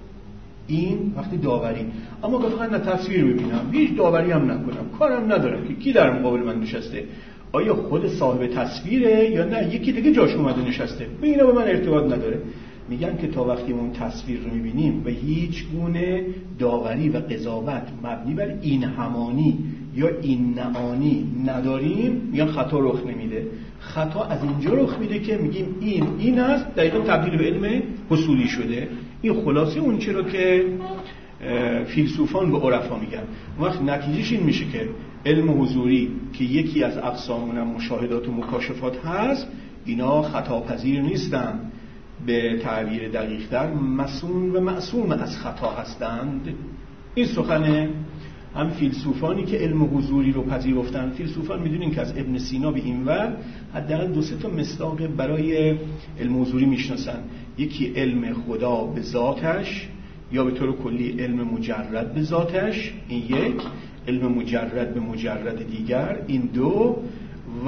این وقتی داوری، اما گفتن نه تصویر ببینم هیچ داوری هم نکنم کارم ندارم که کی در مقابل من نشسته، آیا خود صاحب تصویره یا نه یکی دیگه جاش اومده نشسته، به اینا به من ارتباط نداره. میگن که تا وقتی اون تصویر رو میبینیم و هیچ گونه داوری و قضاوت مبنی بر این همانی یا این نهانی نداریم میگن خطا رخ نمیده. خطا از اینجا رخ میده که میگیم این است، دقیقاً تبدیل به علم حصولی شده. این خلاصه اون چرا که فیلسوفان به عرفا میگن. وقت نتیجهش این میشه که علم حضوری که یکی از اقسام مشاهدات و مکاشفات هست اینا خطاپذیر نیستن، به تعبیر دقیق‌تر مسئول و معصوم از خطا هستند. این سخن هم فیلسوفانی که علم حضوری رو پذیرفتن. فیلسوفان میدونین که از ابن سینا به اینور حداقل 2-3 تا مصداق برای علم حضوری میشناسن. یکی علم خدا به ذاتش یا به طور کلی علم مجرد به ذاتش، این یک، علم مجرد به مجرد دیگر، این دو، و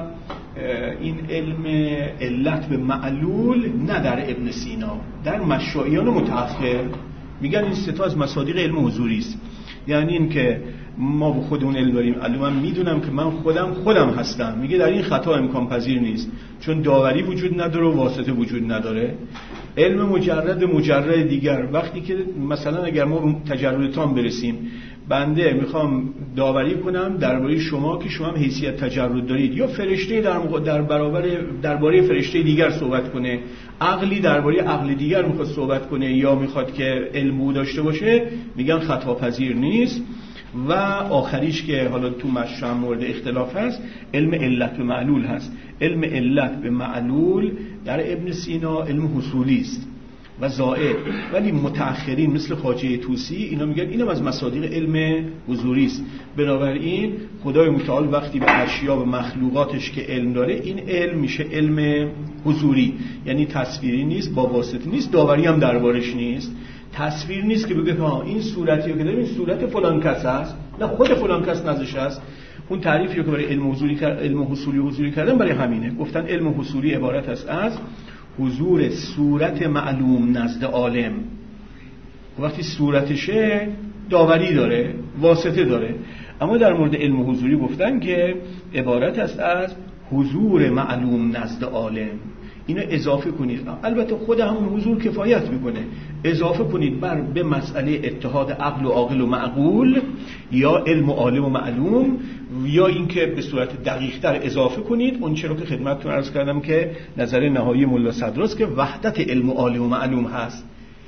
این علم علت به معلول نه در ابن سینا، در مشایخ متأخر میگن این 3 تا از مصادیق علم حضوری است. یعنی این که ما به خودمون علم داریم، من میدونم که من خودم هستم، میگه در این خطا امکان پذیر نیست چون داوری وجود نداره و واسطه وجود نداره. علم مجرد دیگر، وقتی که مثلا اگر ما به تجرد تام برسیم، بنده میخوام داوری کنم درباره شما که شما هم حیثیت تجرد دارید، یا فرشته درباره فرشته دیگر صحبت کنه، عقلی درباره عقل دیگر میخواد صحبت کنه یا میخواد که علم داشته باشه، میگن خطاپذیر نیست. و آخریش که حالا تو مشروع مورد اختلاف هست، علم علت به معلول هست. علم علت به معلول در ابن سینا علم حصولی است و زائد، ولی متأخرین مثل خواجه طوسی اینا میگن اینم از مصادیق علم حضوری است. بنابراین خدای متعال وقتی به اشیا و مخلوقاتش که علم داره، این علم میشه علم حضوری، یعنی تصویری نیست، با واسطه نیست، داوری هم دربارش نیست. تصویر نیست که بگه ها این صورتی رو که داریم این صورت فلان کس است، نه خود فلان کس نازش است. اون تعریفی رو که برای علم حصولی کردن برای همینه. گفتن علم حصولی عبارت است از حضور صورت معلوم نزد عالم. وقتی صورتشه داوری داره، واسطه داره. اما در مورد علم حضوری گفتن که عبارت است از حضور معلوم نزد عالم. اینو اضافه کنید، البته خود همون حضور کفایت میکنه، اضافه کنید به مسئله اتحاد عقل و عاقل و معقول یا علم و عالم و معلوم، یا اینکه به صورت دقیق‌تر اضافه کنید اون چرا که خدمتتون عرض کردم که نظر نهایی ملا صدراست که وحدت علم و عالم و معلوم هست.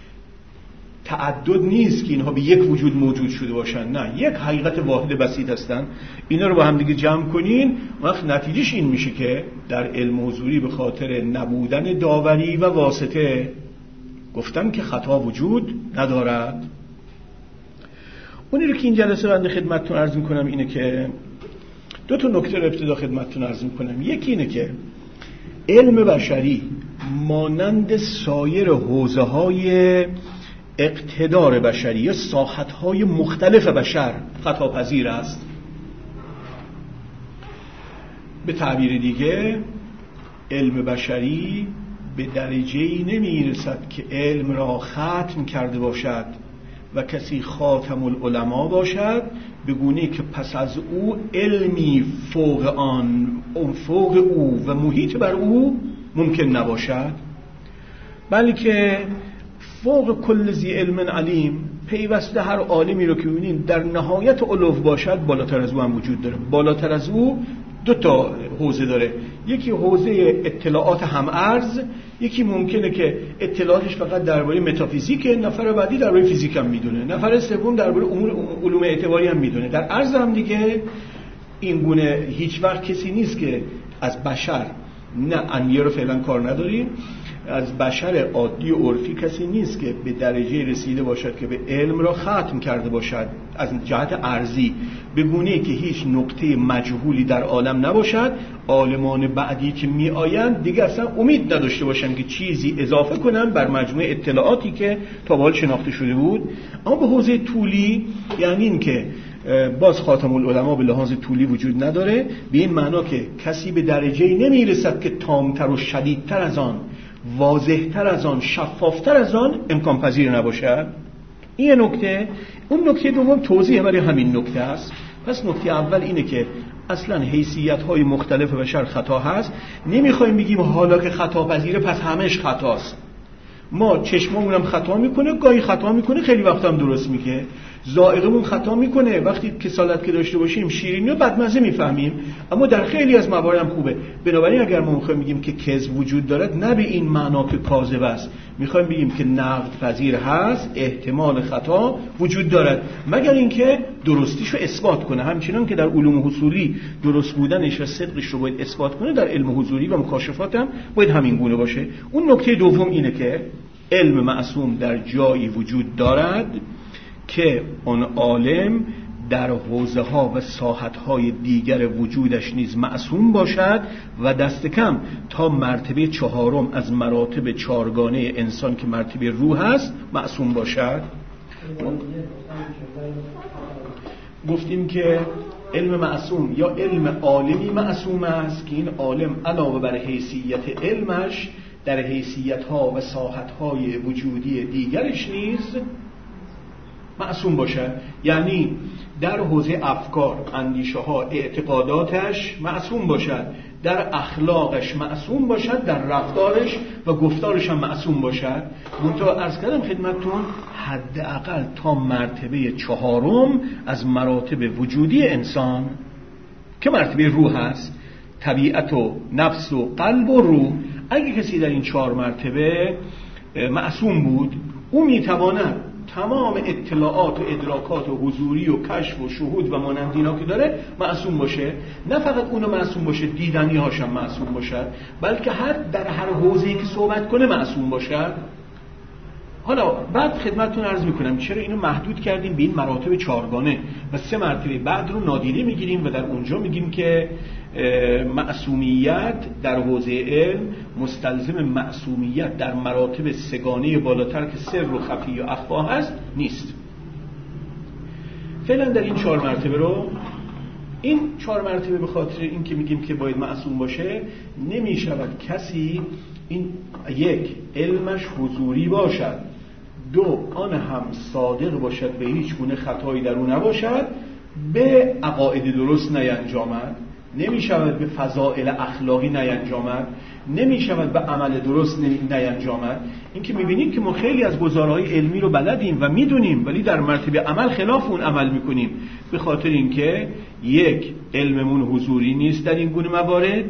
تعدد نیست که اینها به یک وجود موجود شده باشن، نه، یک حقیقت واحد بسیط هستن. اینا رو با هم دیگه جمع کنین، وقت نتیجهش این میشه که در علم حضوری به خاطر نبودن داوری و واسطه گفتن که خطا وجود ندارد. اونی رو که این جلسه بنده خدمتتون عرض میکنم اینه که دو تا نکته رو ابتدا خدمتتون عرض میکنم. یکی اینه که علم بشری مانند سایر حوزه‌های اقتدار بشری یا ساحت‌های مختلف بشر خطاپذیر است. به تعبیر دیگه علم بشری به درجه‌ای نمی‌رسد که علم را ختم کرده باشد و کسی خاتم العلماء باشد، به گونه‌ای که پس از او علمی فوق آن، فوق او و محیط بر او ممکن نباشد، بلکه فوق کل ذی علم علیم، پیوسته هر عالمی رو که می‌بینید در نهایت علو باشد بالاتر از او هم وجود داره. بالاتر از او دو تا حوزه داره، یکی حوزه اطلاعات هم ارز، یکی ممکنه که اطلاعاتش فقط درباره متافیزیکه، نفر بعدی درباره فیزیک هم میدونه، نفر سوم درباره امور علوم اعتباری هم میدونه. در ارز هم دیگه این گونه هیچ وقت کسی نیست که از بشر، نه انبیا رو فعلا کار نداریم، از بشر عادی و عرفی کسی نیست که به درجه رسیده باشد که به علم را ختم کرده باشد از جهت ارزی، به گونه‌ای که هیچ نقطه مجهولی در عالم نباشد. عالمان بعدی که می آیند دیگه اصلا امید نداشته باشن که چیزی اضافه کنن بر مجموعه اطلاعاتی که تا به حال شناخته شده بود. اما به حوزه طولی، یعنی این که باز خاتم العلماء به لحاظ طولی وجود نداره، به این معنا که کسی به درجه‌ای نمیرسد که تامتر و شدیدتر از آن، واضحتر از آن، شفافتر از آن امکان پذیر نباشد. این نکته. اون نکته دوم توضیح برای همین نکته است. پس نکته اول اینه که اصلا حیثیت‌های مختلف بشر خطا هست. نمیخوایم بگیم حالا که خطا پذیره پس همش خطاست. ما چشممون هم خطا میکنه، گاهی خطا میکنه، خیلی وقت هم درست میگه. ذائقمون خطا میکنه، وقتی کسالت که داشته باشیم شیرینی و بدمزه میفهمیم، اما در خیلی از موارد هم خوبه. بنابراین اگر ما میخوایم بگیم که کذب وجود دارد، نه به این معنا که کاذب است، میخوایم بگیم که نقد پذیر هست، احتمال خطا وجود دارد، مگر اینکه درستیشو اثبات کنه. همچنان که در علوم حصولی درست بودنش و صدقش رو باید اثبات کنه، در علم حضوری و مکاشفات هم باید همین گونه باشه. اون نکته دوم اینه که علم معصوم در جایی وجود دارد که آن عالم در حوزه ها و ساحت های دیگر وجودش نیز معصوم باشد و دست کم تا مرتبه چهارم از مراتب چارگانه انسان که مرتبه روح است معصوم باشد. گفتیم که علم معصوم یا علم عالمی معصوم است که این عالم علاوه بر حیثیت علمش در حیثیت ها و ساحت های وجودی دیگرش نیز معصوم باشد. یعنی در حوزه افکار، اندیشه ها، اعتقاداتش معصوم باشد، در اخلاقش معصوم باشد، در رفتارش و گفتارش هم معصوم باشد. منتها عرض کردم خدمتتون حداقل تا مرتبه چهارم از مراتب وجودی انسان که مرتبه روح است، طبیعت و نفس و قلب و روح، اگه کسی در این 4 مرتبه معصوم بود، او میتواند تمام اطلاعات و ادراکات و حضوری و کشف و شهود و مانند اینا که داره معصوم باشه. نه فقط اونو معصوم باشه، دیدنی هاشم معصوم باشد، بلکه در هر حوزه‌ای که صحبت کنه معصوم باشد. حالا بعد خدمتتون عرض میکنم چرا اینو محدود کردیم به این مراتب 4گانه و 3 مرتبه بعد رو نادیده میگیریم و در اونجا میگیم که معصومیت در حوزه علم مستلزم معصومیت در مراتب 3گانه بالاتر که سر و خفی و اخفا هست نیست. فعلا در این 4 مرتبه رو، این 4 مرتبه به خاطر این که میگیم که باید معصوم باشه، نمیشود کسی این 1 علمش حضوری باشد، 2 آن هم صادق باشد به هیچ گونه خطایی در اون نباشد، به عقاید درست نینجامد، نمیشود به فضائل اخلاقی نینجامد، نمیشود به عمل درست نینجامد. این که میبینیم که ما خیلی از گزارهای علمی رو بلدیم و میدونیم ولی در مرتبه عمل خلاف اون عمل میکنیم، به خاطر اینکه 1 علممون حضوری نیست در این گونه موارد،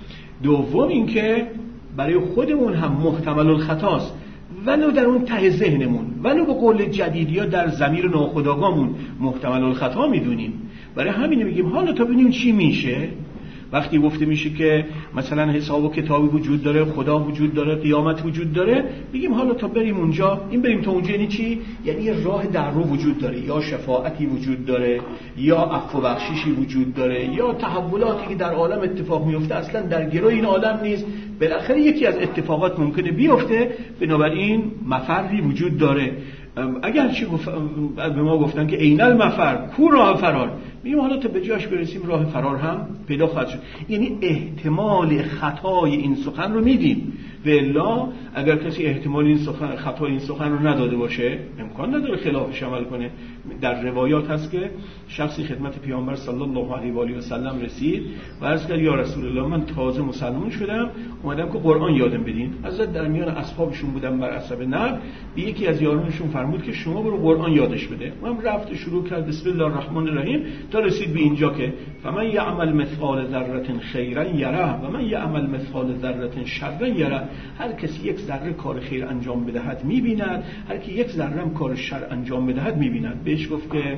2 اینکه برای خودمون هم محتمل الخطاست ولو در اون ته ذهنمون، ولو به قول جدیدیا در ضمیر ناخودآگاهمون محتمل الخطا میدونیم. برای همین میگیم حالا تا ببینیم چی میشه. وقتی گفته میشه که مثلا حساب و کتابی وجود داره، خدا وجود داره، قیامت وجود داره، میگیم حالا تا بریم اونجا، این بریم تا اونجا یعنی چی؟ یعنی راه در رو وجود داره، یا شفاعتی وجود داره، یا عفو و بخششی وجود داره، یا تحولاتی که در عالم اتفاق میفته اصلا در گروه این عالم نیست، بالاخره یکی از اتفاقات ممکنه بیفته، بنابراین مفری وجود داره. اگر چی به ما گفتن که عین المفر، کو راه فرار، میگیم حالا تا به جاش برسیم راه فرار هم پیدا خواهد شد. یعنی احتمال خطای این سخن رو میدیم، و الا اگر کسی احتمال این سخن، خطای این سخن رو نداده باشه، امکان نداره خلافش عمل کنه. در روایات هست که شخصی خدمت پیامبر صلی الله علیه و آله و سلم رسید و عرض کرد یا رسول الله من تازه مسلمان شدم، اومدم که قرآن یادم بدین. حضرت در میان اصحابشون بودن بر عصب نقل، به یکی از یارانشون فرمود که شما برو قرآن یادش بده. اونم رفت شروع کرد بسم الله الرحمن الرحیم تا رسید به اینجا که فمن یعمل مثقال ذره خیرا یره و من یعمل مثقال ذره شرا یره. هر کسی 1 ذره کار خیر انجام بدهد می‌بیند، هر کی 1 ذره هم کار شر انجام بدهد می‌بیند. بهش گفت که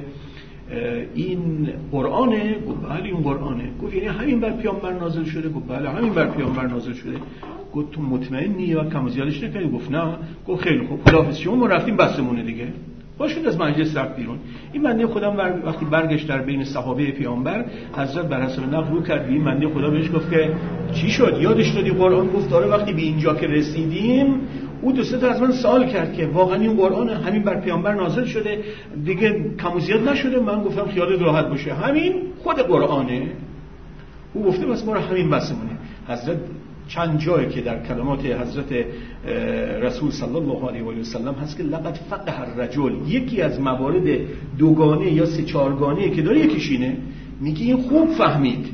این قرآنه؟ گفت بله این قرآنه. گفت یعنی همین بر پیامبر نازل شده؟ گفت بله همین بر پیامبر نازل شده. گفت تو مطمئنی یا کم و زیادش نکردی؟ گفت نه. گفت خیلی خوب، خداحافظ شما، ما رفتیم بسمونه دیگه. باشید از مجلس رفت بیرون. این بنده خودم وقتی برگشت در بین صحابه پیامبر، حضرت بر حسب نقل رو کرد، این بنده خدا بهش گفت که چی شد؟ یادش دادی قرآن؟ گفت داره. وقتی به اینجا که رسیدیم او 2-3 تا از من سوال کرد که واقعا این قرآن همین بر پیامبر نازل شده دیگه کم و زیاد نشده؟ من گفتم خیالت راحت باشه همین خود قرآنه. او گفته بس ما رو همین بسمونه. حضرت چند جایی که در کلمات حضرت رسول صلی الله علیه و آله و سلم هست که لقد فقه الرجل، یکی از موارد 2گانه یا 3-4گانه که داره یکیش اینه، میگه این خوب فهمید،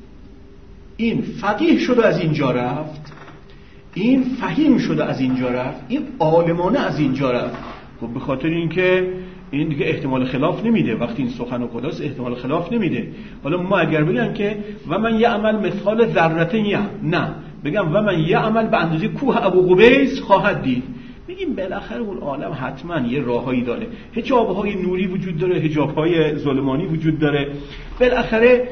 این فقیه شده از اینجا رفت، این فهیم شده از اینجا رفت، این عالمانه از اینجا رفت. خب به خاطر اینکه این دیگه احتمال خلاف نمیده، وقتی این سخن خداست احتمال خلاف نمیده. حالا ما اگر بگن که و من یعمل مثقال ذره، نه بگم و من یعمل به اندازه کوه ابو قبیس خواهد دید، میگیم بالاخره اون عالم حتما یه راههایی داره، حجاب‌های نوری وجود داره، حجاب‌های ظلمانی وجود داره، بالاخره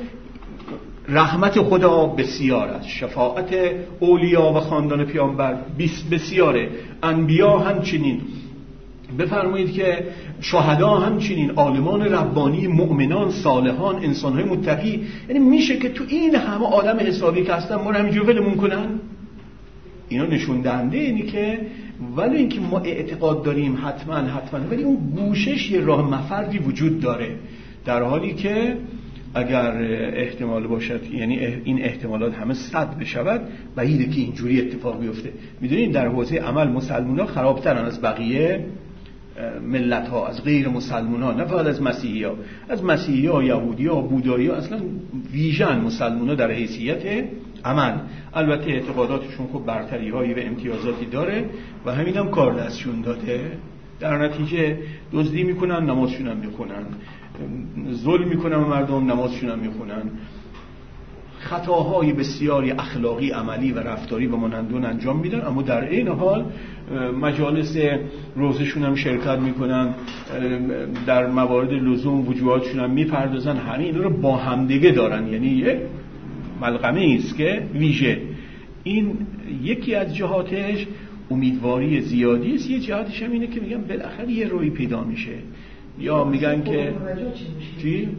رحمت خدا بسیار است، شفاعت اولیا و خاندان پیامبر بسیاره، انبیا همچنین، بفرمایید که شهدا همچنین، عالمان ربانی، مؤمنان، صالحان، انسان‌های متقی. یعنی میشه که تو این همه عالم حسابی که هستن ما رو همینجور ولمون کنن؟ اینا نشون دهنده اینی که ولی اینکه ما اعتقاد داریم حتما ولی اون گوشش یه راه مفردی وجود داره، در حالی که اگر احتمال باشد، یعنی این احتمالات همه 100 بشود، بعیده که اینجوری اتفاق بیفته. میدونید در حوزه عمل مسلمان‌ها خرابترن از بقیه ملت ها، از غیر مسلمان ها، نه فقط از مسیحی ها، از مسیحی ها، یهودی ها، بودایی ها، اصلا ویژن مسلمان ها در حیثیت عمل. البته اعتقاداتشون خب برتری هایی و امتیازاتی داره و همین هم کار دستشون داده، در نتیجه دزدی میکنن نمازشون هم میخونن، ظلم میکنن و مردم نمازشون هم میخونن، خطاهای بسیاری اخلاقی، عملی و رفتاری و مانندون انجام میدن، اما در این حال مجالس روزشون هم شرکت میکنن، در موارد لزوم وجوهاتشون هم میپردازن، همه اینا رو با همدیگه دارن، یعنی یک ملغمه است که ویژه. این یکی از جهاتش امیدواری زیادی است. یه جهاتش هم اینه که میگن بالاخره یه روی پیدا میشه، یا میگن که چی؟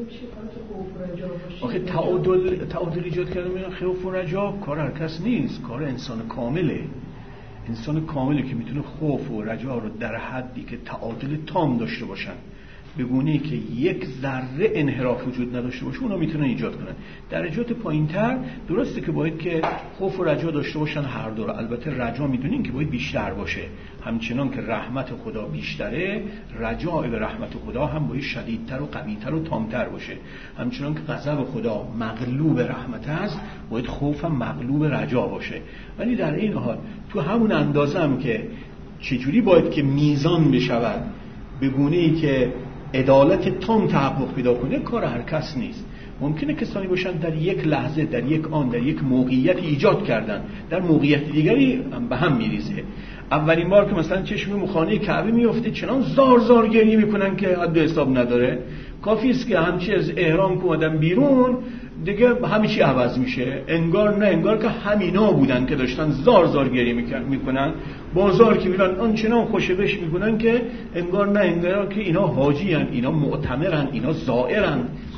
آخه تعادل ایجاد کردن، میگن خوف و رجا کار هر کس نیست، کار انسان کامله. انسان کامله که میتونه خوف و رجا رو در حدی که تعادل تام داشته باشن، به گونه‌ای که یک ذره انحراف وجود نداشته باشه، اونا میتونن ایجاد کنن. درجات پایین‌تر درسته که باید که خوف و رجا داشته باشن هر دو رو. البته رجا میدونین که باید بیشتر باشه، همچنان که رحمت خدا بیشتره، رجاء به رحمت خدا هم باید شدیدتر و قوی‌تر و تام‌تر باشه. همچنان که غضب خدا مغلوب رحمت است، باید خوف هم مغلوب رجا باشه. ولی در این حال تو همون اندازه هم که چجوری باید که میزان بشود به گونه‌ای که عدالت تام تحقق پیدا کنه، کار هر کس نیست. ممکنه کسانی باشن در یک لحظه، در یک آن، در یک موقعیت ایجاد کردن، در موقعیت دیگری به هم میریزه. اولین بار که مثلا چشم مخانه کعبه میفته، چنان زار زار گریه میکنن که حد و حساب نداره. کافی است که همچی از احرام که اومدن بیرون دیگه همه چی عوض میشه، انگار که همینا بودن که داشتن زار زار گریه میکنن. بازار که میرن آنچنان خوشبش میکنن که انگار که اینا حاجیان، اینا معتمرن، اینا زائرن.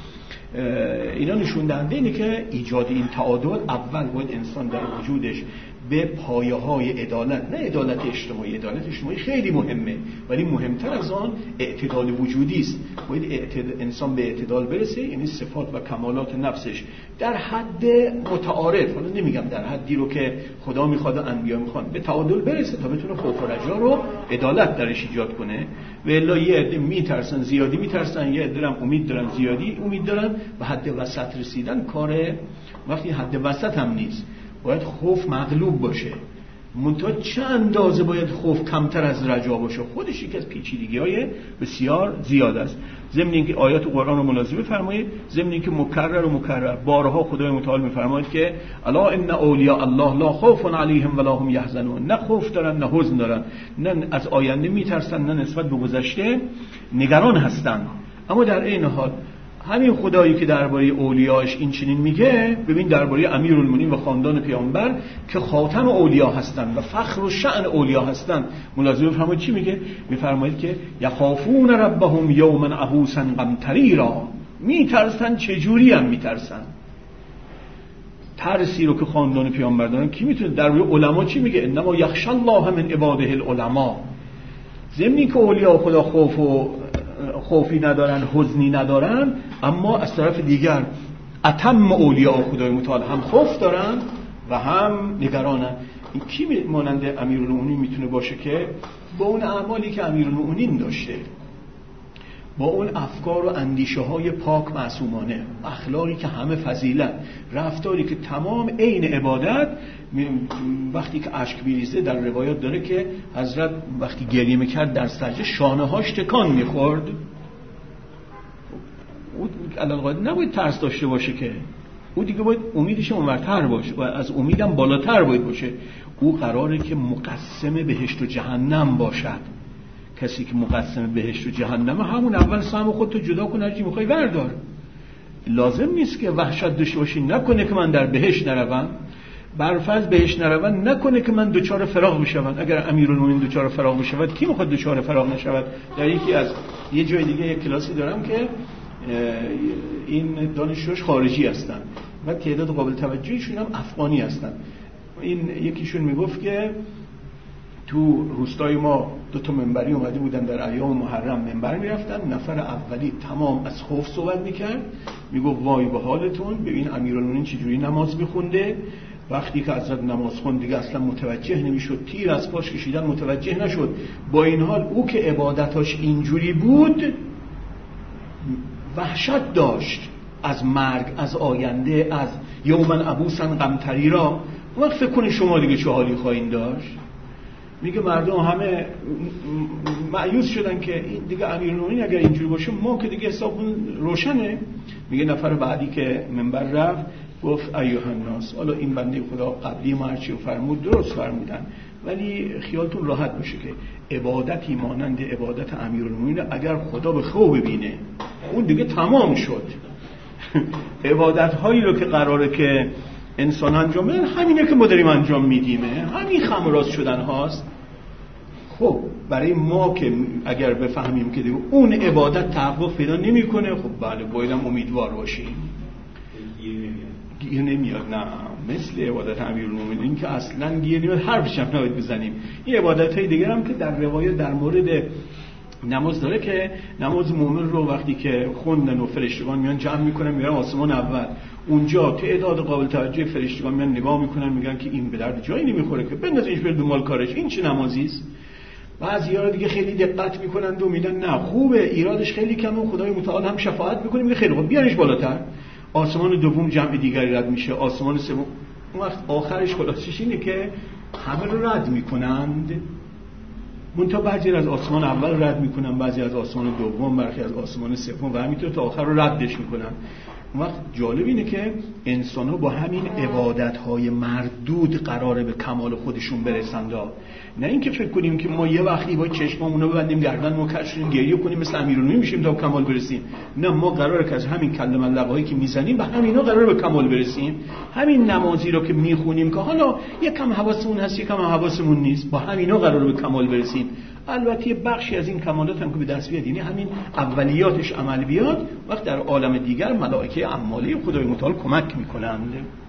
اینا نشون دهنده اینه که ایجاد این تعادل اول باید انسان در وجودش به پایه های عدالت، نه عدالت اجتماعی، عدالت اجتماعی خیلی مهمه ولی مهمتر از آن اعتدال وجودی است. باید انسان به اعتدال برسه، یعنی صفات و کمالات نفسش در حد متعارف، حالا نمیگم در حدی رو که خدا میخواد و انبیا میخوان، به تعادل برسه تا بتونه خوف و رجا رو عدالت درش ایجاد کنه. و الا یه عده میترسن، زیادی میترسن، یه عده هم امید دارن، زیادی امید دارن. به حد وسط رسیدن کاره وقتی حد وسط هم نیست، باید خوف مغلوب باشه. منتها چه اندازه باید خوف کمتر از رجا باشه، خودش یکی از پیچیدگی‌های بسیار زیاد است. ضمن اینکه آیات قرآن رو ملاحظه بفرمایید، ضمن اینکه مکرر بارها خدای متعال می‌فرماید که الا ان اولیاء الله لا خوف علیهم ولا هم یحزنون، نه خوف دارن نه حزن دارن، نه از آینده میترسن نه نسبت به گذشته نگران هستن. اما در این حال همین خدایی که درباره اولیاش این چنین میگه، ببین درباره امیرالمومنین و خاندان پیامبر که خاتم اولیا هستن و فخر و شأن اولیا هستن، ملاحظه بفرمایید چی میگه؟ میفرمایید که یخافون ربهم یوما عبوسا قمطریرا، میترسن. چجوری هم میترسن؟ ترسی رو که خاندان پیامبر دارن کی میتونه؟ درباره علما چی میگه؟ انما یخشى الله من عباده العلماء. ضمن که اولیاء خدا خوفی ندارن، حزنی ندارن، اما از طرف دیگر اتم اولیاء خدای متعال هم خوف دارن و هم نگرانن. این کی مانند امیرالمومنین میتونه باشه که با اون اعمالی که امیرالمومنین داشته، با اون افکار و اندیشه های پاک معصومانه، اخلاقی که همه فضیلت، رفتاری که تمام عین عبادت، وقتی که اشک میریزه در روایات داره که حضرت وقتی گریه میکرد در سجده شانه هاش تکان میخورد. او علاوه نباید ترس داشته باشه که، او دیگه باید امیدش اونورتر باشه و از امیدم بالاتر باید باشه. او قراره که مقسم بهشت و جهنم باشد. کسی که مقسم بهشت و جهنم، همون اول سهم خودتو جدا کن، هرچی میخوای بردار. لازم نیست که وحشت داشته باشی، نکنه که من در بهشت نروم، برفرض بهشت نروم، نکنه که من دوچار فراق بشوم. اگر امیرالمومنین دوچار فراق بشود، کی میخواد دوچار فراق نشود؟ در یه جای دیگه یک کلاسی دارم که این دانشجوش خارجی هستن و تعداد قابل توجهیشون هم افغانی هستن. این یکیشون میگفت که تو روستای ما 2 منبری اومده بودن در ایام محرم منبر میرفتن، نفر اولی تمام از خوف صحبت میکرد، میگفت وای به حالتون، ببین امیرالمومنین چجوری نماز میخونده، وقتی که حضرت نماز خوند دیگه اصلا متوجه نمیشد، تیر از پاش کشیدن متوجه نشد. با این حال او که عبادتاش اینجوری بود وحشت داشت از مرگ، از آینده، از یومن عبوسا قمطریرا. وقت فکر کنید شما دیگه چه حالی خواهید داشت؟ میگه مردم همه مایوس شدن که دیگه امیرالمومنین اگر اینجوری باشه ما که دیگه حسابمون روشنه. میگه نفر بعدی که منبر رفت گفت ایها الناس. حالا این بنده خدا قبلی ما هرچی فرمود درست فرمودن، ولی خیالتون راحت باشه که عبادتی مانند عبادت امیرالمومنین اگر خدا به خوب ببینه اون دیگه تمام شد. عبادت هایی رو که قراره که انسان انجام بدن همینه که ما داریم انجام میدیمه، همین خم راست شدن هاست. خب برای ما که اگر بفهمیم که دیگه اون عبادت تحقق پیدا نمیکنه، خب بله بایدم امیدوار باشیم. گیر نمیاد. نه مثل عبادت امیرالمومنین که اصلا گیر نمیاد، حرفش هم نباید بزنیم. این عبادت های دیگر هم که در روایت در مورد نماز داره که نماز مومن رو وقتی که خوندن و فرشتگان میان جمع میکنن میرن آسمان اول، اونجا تعداد قابل توجه فرشتگان میان نگاه میکنن میگن که این به درد جایی نمیخوره که بندازینش بره دنبال کارش، این چه نمازی است. بعضی‌ها دیگه خیلی دقت میکنن و میگن نه خوبه، ایرادش خیلی کمه، خدای متعال هم شفاعت میکنه، میگه خیلی خوب بیارش بالاتر. آسمان دوم جمع دیگری رد میشه، آسمان سوم، اون وقت آخرش خلاصش اینه که همه رو رد میکنند. منتها بعضی از آسمان اول رد میکنن، بعضی از آسمان دوم، برخی از آسمان سوم و همینطور تا آخر رو ردش میکنن. اون وقت جالب اینه که انسان ها با همین عبادت های مردود قراره به کمال خودشون برسند، نه اینکه فکر کنیم که ما یه وقتی با چشممون رو ببندیم گردن مکشیم گریه کنیم مثل امیرالمومنین میشیم تا کمال برسیم. نه، ما قراره که از همین کلمه الله‌هایی که میزنیم به همینا قراره به کمال برسیم. همین نمازی رو که میخونیم که حالا یکم حواسمون هست یکم حواسمون نیست، با همینا قراره به کمال برسیم. البته یه بخشی از این کمالات هم که به دست بیاد، یعنی همین اولیاتش عمل بیاد، وقت در عالم دیگر ملائکه عمالی خدای متعال کمک میکنند.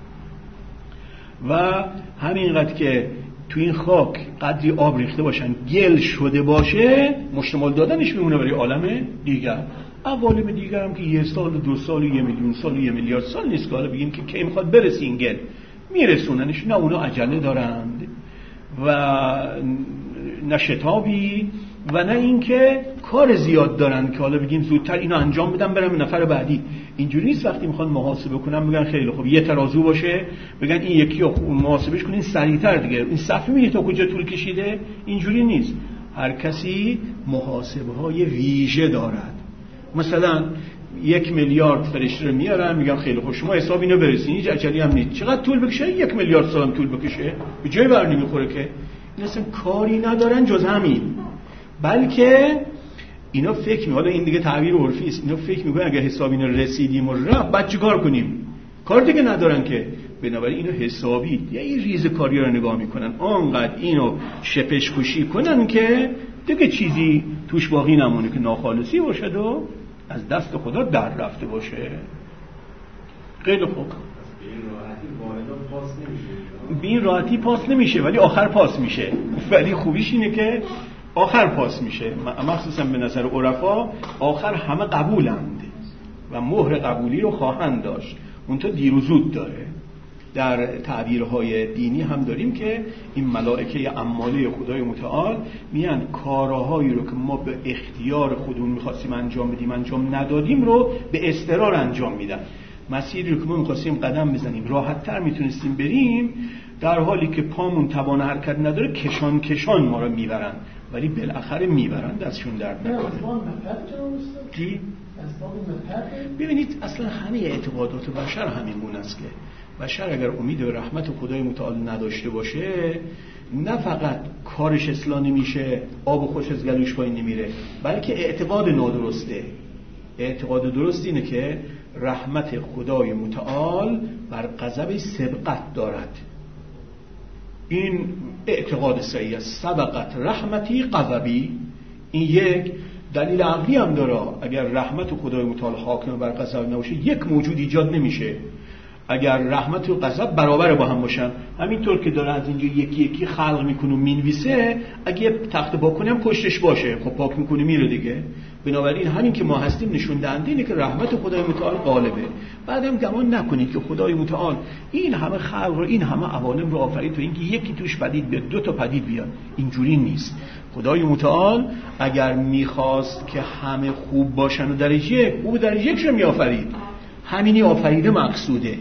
و همینقدر که تو این خاک قدری آب ریخته باشن گل شده باشه، مشتمل دادنش میمونه برای عالم دیگر. عوالم دیگر هم که 1 سال 2 سال 1 میلیون سال 1 میلیارد سال نیست که حالا بگیم که کی میخواد برسی این گل، میرسوننش. نه اونا عجله دارند و نه شتابی و نه اینکه کار زیاد دارن که حالا بگیم زودتر اینو انجام بدم برم نفر بعدی. اینجوری نیست. وقتی میخوان محاسبه کنن میگن خیلی خوب یه ترازو باشه، بگن این یکی رو محاسبهش کنین سریعتر دیگه، این صفحه میگه تا کجا طول کشیده. اینجوری نیست. هر کسی محاسبه های ویژه دارد. مثلا 1 میلیارد فرشته رو میارن میگن خیلی خوب شما حساب اینو برسین، هیچ عجلی هم نیست. چقدر طول بکشه؟ 1 میلیارد سال هم طول بکشه، به جای بر نمیخوره که. این اصلا کاری ندارن جز همین. بلکه اینا فکر حالا این دیگه تعبیر عرفی است، اینا فکر میکنن اگه حساب اینا رسیدیم و رفت بعد چیکار کنیم؟ کار دیگه ندارن که. بنابراین اینو حسابی یه ریز کاری رو نگاه میکنن، آنقدر اینو شپش کشی کنن که دیگه چیزی توش باقی نمونه که ناخالصی باشد و از دست خدا در رفته باشه. خیلی خوب. به این راحتی پاس نمیشه ولی آخر پاس میشه. ولی خوبیش اینه که آخر پاس میشه، مخصوصا به نظر عرفا آخر همه قبولند و مهر قبولی رو خواهند داشت. اونطور دیر و زود داره. در تعبیرهای دینی هم داریم که این ملائکه عماله خدای متعال میان کارهایی رو که ما به اختیار خودمون میخواستیم انجام بدیم انجام ندادیم رو به اضطرار انجام میدن. مسیری رو که ما میخواستیم قدم بزنیم راحت‌تر میتونستیم بریم، در حالی که پامون توان حرکت نداره کشان کشان ما رو میبرن، ولی بالاخره میبرن دستشون درد نکنه. چی؟ ببینید اصلا همه اعتقادات بشر همین گونه است که بشر اگر امید به رحمت خدای متعال نداشته باشه، نه فقط کارش اصلاح نمیشه، آب و خوش از گلوش پایین نمیره، بلکه اعتقاد نادرسته. اعتقاد درست اینه که رحمت خدای متعال بر غضب سبقت دارد. این اعتقاد صحیح است. سبقت رحمتی غضبی. این یک دلیل عقلی هم داره. اگر رحمت خدای متعال حاکم بر غضب نباشه یک موجود ایجاد نمیشه. اگر رحمت و غضب برابر با هم باشن، همینطور که داره از اینجا یکی یکی خلق میکنه و مینویسه، اگه تخت پاک کنه هم پشتش باشه، خب پاک میکنه میره دیگه. بنابراین همین که ما هستیم نشون دهنده اینه که رحمت خدای متعال غالبه. بعدم گمان نکنید که خدای متعال این همه خلق رو، این همه عوالم رو آفرید تو اینکه یکی توش پدید بیاد، 2 تا پدید بیاد. اینجوری نیست. خدای متعال اگر میخواست که همه خوب باشن و درجه خوب درجه یک رو میآفرید. همینی آفریده مقصوده.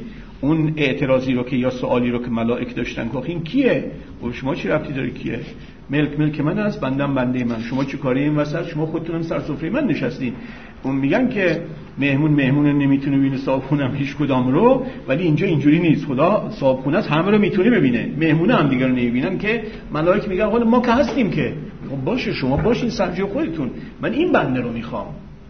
اون اعتراضی رو که یا سوالی رو که ملائک داشتن که این کیه؟ و شما چی ربطی داره کیه؟ ملک من است، بندم بنده من. شما چی کاره این وسط؟ شما خودتون سر سفره من نشستین. اون میگن که مهمون نمیتونه ببینه صاحبخونم هیچ کدام رو، ولی اینجا اینجوری نیست. خدا صاحبخونه است، همه رو میتونه ببینه، مهمون هم دیگه رو نمیبینن. که ملائک میگن حالا ما که هستیم که باشه، شما باشین سر جای خودتون، من این بنده رو میخوام.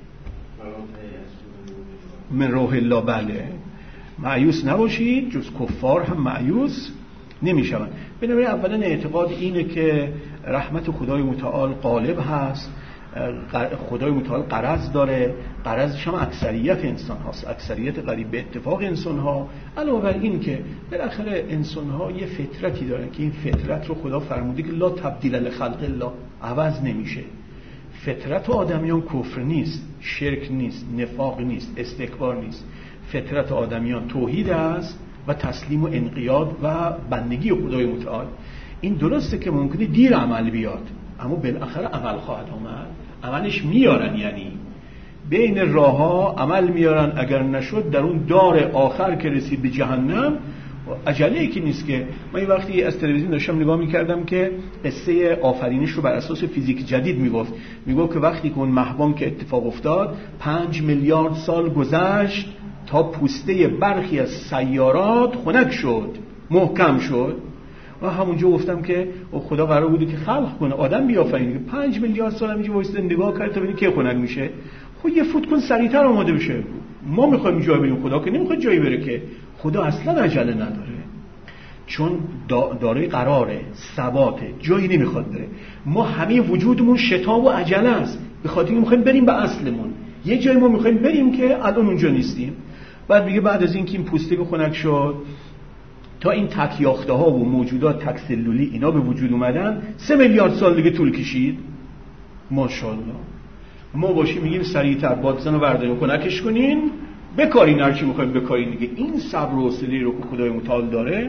من روح الله. بله، مایوس نباشید، جز کفار هم مایوس نمیشون. بنابراین اولا اعتقاد اینه که رحمت خدای متعال غالب هست، خدای متعال غرض داره، غرضش هم اکثریت انسان هاست، اکثریت قریب به اتفاق انسان ها. علاوه بر این که بالاخره انسان ها یه فطرتی دارن که این فطرت رو خدا فرموده که لا تبدیل لخلق الله، عوض نمیشه. فطرت آدمیان کفر نیست، شرک نیست، نفاق نیست، استکبار نیست. فطرت آدمیان توحید است و تسلیم و انقیاد و بندگی خدای متعال. این درسته که ممکنه دیر عمل بیاد، اما بالاخره عمل خواهد آمد. عملش میارن، یعنی بین راه ها عمل میارن. اگر نشد در اون دار آخر که رسید به جهنم، عجله ای که نیست. که من یه وقتی از تلویزیون داشتم نگاه میکردم که قصه آفرینش رو بر اساس فیزیک جدید میگفت که وقتی که اون مهبان که اتفاق افتاد 5 میلیارد سال گذشت تا پوسته برخی از سیارات خنک شد، محکم شد. و همونجا گفتم که خدا قرار بوده که خلق کنه، آدم بیافرینه، 5 میلیارد سال همینجا وایساده نگاه کرد تا ببینه کی خنک میشه. خب یه فوت کن سریعتر آماده بشه. ما میخوایم جای بریم، خدا که نمیخواد جایی بره. که خدا اصلا عجله نداره، چون دارای قراره، ثباته، جایی نمیخواد بره. ما همه وجودمون شتاب و عجله است، به خاطر اینکه میخوایم بریم به اصلمون. یه جایی ما میخوایم بریم که الان اونجا نیستیم. بعد میگه بعد از اینکه این پوسته خنک شد تا این تک یاخته ها و موجودات تک سلولی اینا به وجود اومدن 3 میلیارد سال دیگه طول کشید. ماشاءالله. ما باشیم میگیم سریعتر بادزن رو برداریم خنکش کنین، بکارین هر چی میخوایم بکارین دیگه. این صبر و حوصله رو که خدای متعال داره،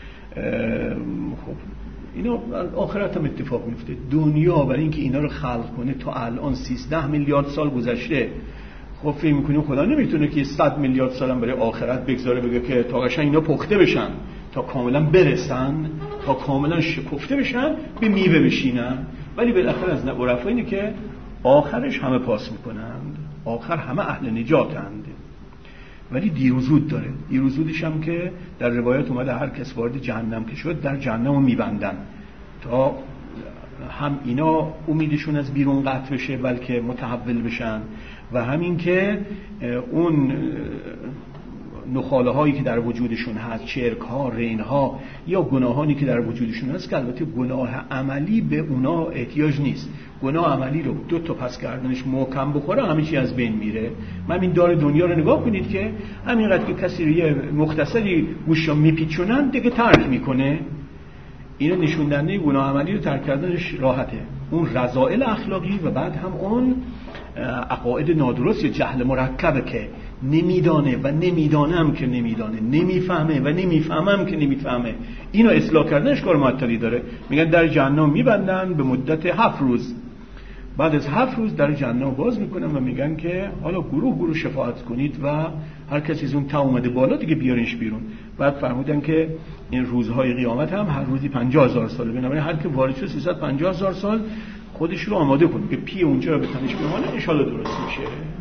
خب اینا آخرت هم اتفاق میفته. دنیا برای اینکه اینا رو خلق کنه تا الان 13 میلیارد سال گذشته. خب فکر می‌کنیم خدا نمیتونه که 100 میلیارد سال هم برای آخرت بگذاره، بگه که تا قشنگ اینا پخته بشن، تا کاملا برسن، تا کاملا شکفته بشن، به میوه بشینن. ولی بالاخره از عرفا اینه که آخرش همه پاس میکنند، آخر همه اهل نجاتند. ولی دیر و زود داره. دیر و زودش هم که در روایات اومده هر کس وارد جهنم که شد در جهنم رو میبندن تا هم اینا امیدشون از بیرون قطع بشه بلکه متحول بشن، و همین که اون نخاله هایی که در وجودشون هست، چرک ها، رین ها یا گناهانی که در وجودشون هست، که البته گناه عملی به اونا احتیاج نیست. گناه عملی رو 2 تا پس کردنش محکم بخوره همه چی از بین میره. من این دار دنیا رو نگاه کنید که همینقدر که کسی رو یه مختصری گوشا میپیچونن دیگه ترک میکنه. اینو نشون دهنده گناه عملی رو ترک کردنش راحته. اون رذائل اخلاقی و بعد هم اون عقاید نادرست یا جهل مرکبه که نمیدانه و نمیدانم که نمیدانه، نمیفهمه و نمیفهمم که نمیفهمه. اینو اصلاح کردنش کار معطلی داره. میگن در جهنم میبندن به مدت 7 روز. بعد از 7 روز در جهنم باز میکنن و میگن که حالا گروه شفاعت کنید و هر کسی از اون تا اومده بالا دیگه بیارینش بیرون. بعد فرمودن که این روزهای قیامت هم هر روزی 50,000 ساله. بنابراین هر کی وارد شد 350,000 سال خودش رو آماده کنه که پی اونجا رو به تنش بمانه، ان شاءالله درست میشه.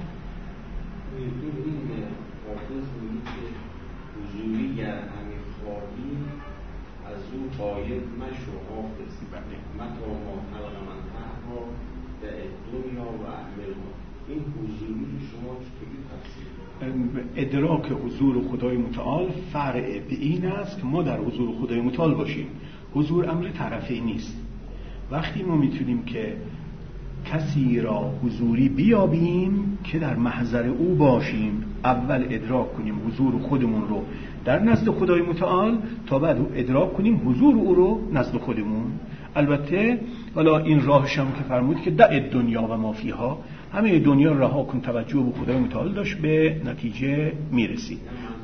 قاید مشو حافظ متا ما خلق من تحما در دنیا و احمل ما. این حضوری شما چطوری تفسیر؟ ادراک حضور خدای متعال فرع به این است که ما در حضور خدای متعال باشیم. حضور امر طرفی نیست. وقتی ما میتونیم که کسی را حضوری بیابیم که در محضر او باشیم، اول ادراک کنیم حضور خودمون رو در نزد خدای متعال تا بعد ادراک کنیم حضور او رو نزد خودمون. البته حالا این راهش هم که فرمود که دع دنیا و ما فیها، همه دنیا رها کن، توجه به خدای متعال داشت به نتیجه میرسید.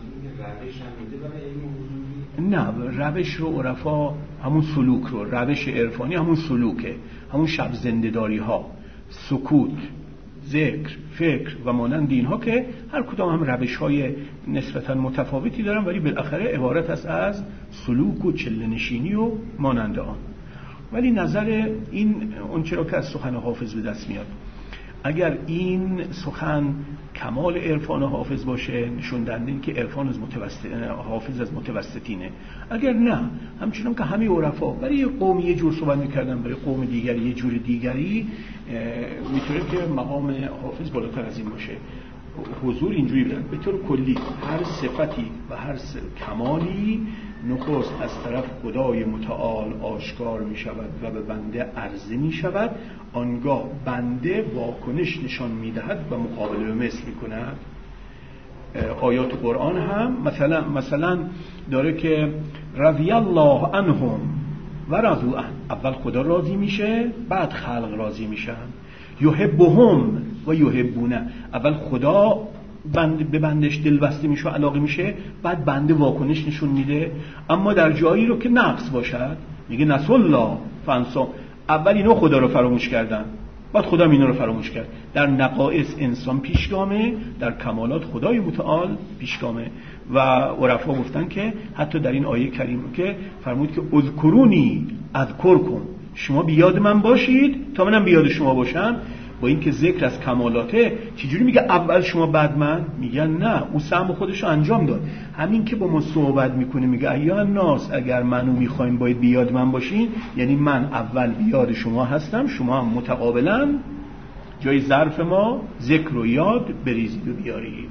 نه، روش رو عرفا همون سلوک رو، روش عرفانی همون سلوکه، همون شب زنده‌داری ها، سکوت، ذکر، فکر و مانند اینها که هر کدام هم روش‌های نسبتاً متفاوتی دارن ولی بالاخره عبارت است از سلوک و چله‌نشینی و مانند آن. ولی نظر این اون چرا که از سخن حافظ به دست میاد، اگر این سخن کمال عرفان حافظ باشه نشون دهنده این که عرفان از حافظ از متوسطینه، اگر نه همچنان که همه عرفا برای یه قوم یه جور صحبت میکردن برای قوم دیگری یه جور دیگری، میتونه که مقام حافظ بالاتر از این باشه. حضور اینجوری بدن به طور کلی هر صفتی و هر کمالی نخست از طرف خدای متعال آشکار می شود و به بنده عرضه می شود، آنگاه بنده واکنش نشان می دهد و مقابله به مثل می کند. آیات قرآن هم مثلا داره که رضی الله عنهم و رضوا عنه، اول خدا راضی میشه بعد خلق راضی میشن. یحبهم و یحبونه، اول خدا به بندش دل بسته میشه و علاقه میشه بعد بنده واکنش نشون میده. اما در جایی رو که نقص باشد میگه نسوا الله فانسا، اول اینو خدا رو فراموش کردن بعد خدا اینا رو فراموش کرد. در نقائص انسان پیشگامه، در کمالات خدای متعال پیشگامه. و عرفا گفتن که حتی در این آیه کریم که فرمود که اذکرونی اذکرکم، شما بیاد من باشید تا منم بیاد شما باشم. با این که ذکر از کمالاته چجوری میگه اول شما بعد من؟ میگن نه، او سهم خودش رو انجام داد. همین که با ما صحبت میکنه میگه ایها الناس اگر منو میخواین باید بیاد من باشین، یعنی من اول بیاد شما هستم، شما هم متقابلا جای ظرف ما ذکر و یاد بریزید و بیارید.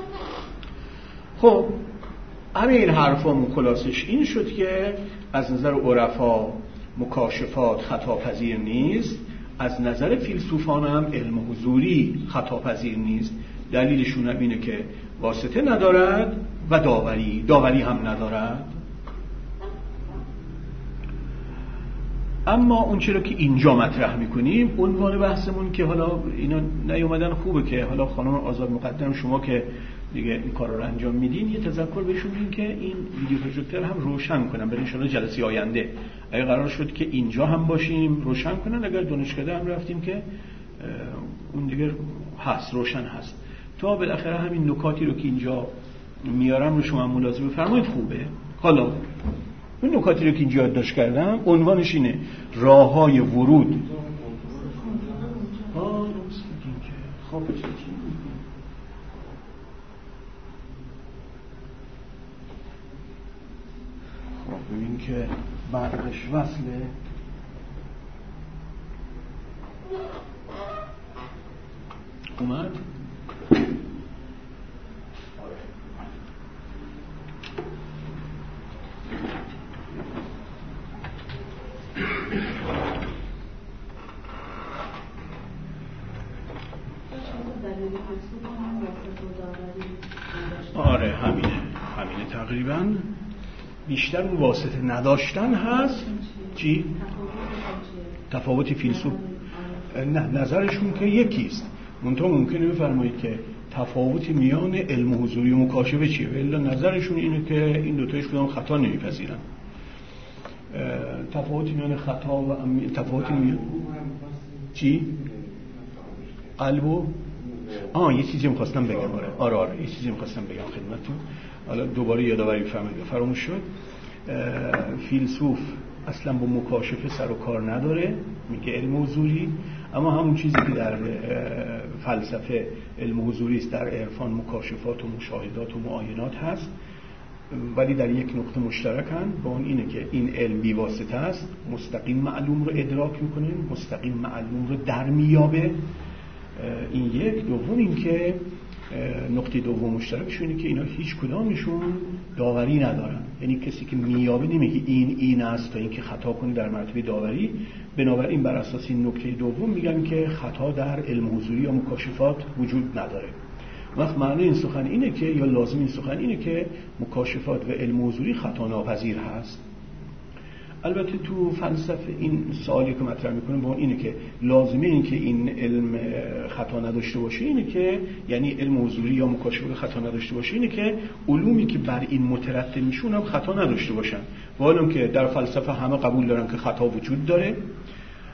خب همه این حرفامون خلاصش این شد که از نظر عرفا مکاشفات خطاپذیر نیست، از نظر فیلسوفان هم علم حضوری خطاپذیر نیست. دلیلشون هم اینه که واسطه ندارد و داوری هم ندارد. اما اون چرا که اینجا مطرح میکنیم عنوان بحثمون که حالا اینا نیومدن خوبه که حالا خانم آزاد مقدم شما که دیگه این کارا رو انجام میدین یه تذکر بهشون بدین که این ویدیو پروژکتور هم روشن کنن برای ان شاءالله جلسه آینده اگه قرار شد که اینجا هم باشیم روشن کنن، اگر دانشکده هم رفتیم که اون دیگه هست روشن هست. تا بالاخره همین نکاتی رو که اینجا میارم رو شما ملاحظه بفرمایید خوبه. حالا اون نکاتی رو که اینجا یادداشت کردم عنوانش اینه راههای ورود. خب ببین که برقش وصله. اومد آره همینه تقریبا. بیشتر اون واسطه نداشتن هست. چی؟ تفاوت فیلسوف نه نظرشون که یکیست، منتها ممکنه بفرمایید که تفاوتی میان علم حضوری و مکاشفه چیه؟ ولی نظرشون اینه که این دوتایش کدام خطا نمیپذیرن. تفاوتی میان خطا و تفاوتی میان چی؟ قلبو یه چیزی می‌خواستم بگم. آره یه چیزی می‌خواستم بگم خدمتتون، حالا دوباره یادآوری فرمایید فراموش شد. فیلسوف اصلا با مکاشفه سر و کار نداره، میگه علم حضوری، اما همون چیزی که در فلسفه علم حضوری است در عرفان مکاشفات و مشاهدات و معاینات هست، ولی در یک نقطه مشترکن با اون اینه که این علم بی واسطه است، مستقیم معلوم رو ادراک میکنه، مستقیم معلوم رو در میابه. این یک. دوم این که نقطه دوم مشترکش اینه که اینا هیچ کدامشون داوری ندارن، یعنی کسی که میابه نمیگه این است تا اینکه خطا کنه در مرتبه داوری. بنابراین بر اساس این نکته دوم میگن که خطا در علم حضوری یا مکاشفات وجود نداره. وقت معنی این سخن اینه که یا لازم این سخن اینه که مکاشفات و علم حضوری خطا ناپذیر هست. البته تو فلسفه این سوالی که مطرح میکنه با اینه که لازمه این که این علم خطا نداشته باشه، اینه که یعنی علم حضوری یا مکاشفه خطا نداشته باشه، اینه که علومی که بر این مترتب میشون هم خطا نداشته باشن. و حالا که در فلسفه همه قبول دارن که خطا وجود داره،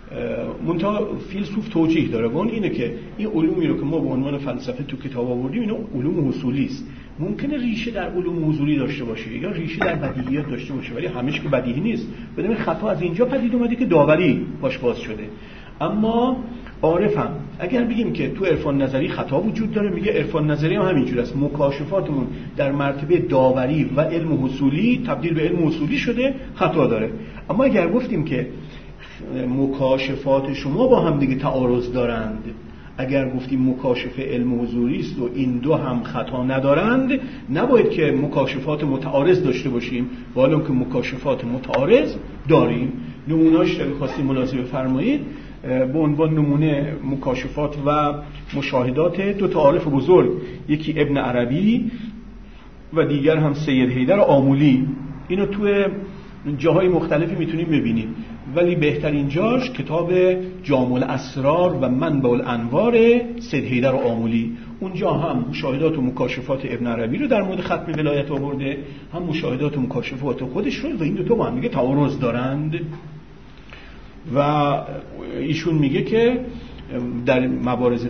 منتها فیلسوف توجیه داره و اون اینه که این علومی رو که ما به عنوان فلسفه تو کتاب آوردیم اینا علوم حصولی است. ممکنه ریشه در علوم حضوری داشته باشه یا ریشه در بدیهیات داشته باشه، ولی همش که بدیهی نیست. بدون خطا از اینجا پدید اومده که داوری باش باز شده. اما عارفم اگر بگیم که تو عرفان نظری خطا وجود داره، میگه عرفان نظری هم همینجوره است، مکاشفاتمون در مرتبه داوری و علم حصولی تبدیل به علم حصولی شده، خطا داره. اما اگر گفتیم که مکاشفات شما با هم دیگه تعارض دارند، اگر گفتیم مکاشفه علم حضوری است و این دو هم خطا ندارند، نباید که مکاشفات متعارض داشته باشیم، حالا که مکاشفات متعارض داریم. نمونه‌اش رو خواستیم ملاحظه بفرمایید. به عنوان نمونه مکاشفات و مشاهدات دو تا عارف بزرگ، یکی ابن عربی و دیگر هم سید حیدر آمولی. اینو توی جاهای مختلفی میتونیم ببینیم، ولی بهترین جاش کتاب جامع الاسرار و منبع الانوار سید حیدر آمولی. اونجا هم مشاهدات و مکاشفات ابن عربی رو در مورد ختم ولایت آورده، هم مشاهدات و مکاشفات خودش رو، و این دو تا با هم دیگه تعارض دارند. و ایشون میگه که در مبارز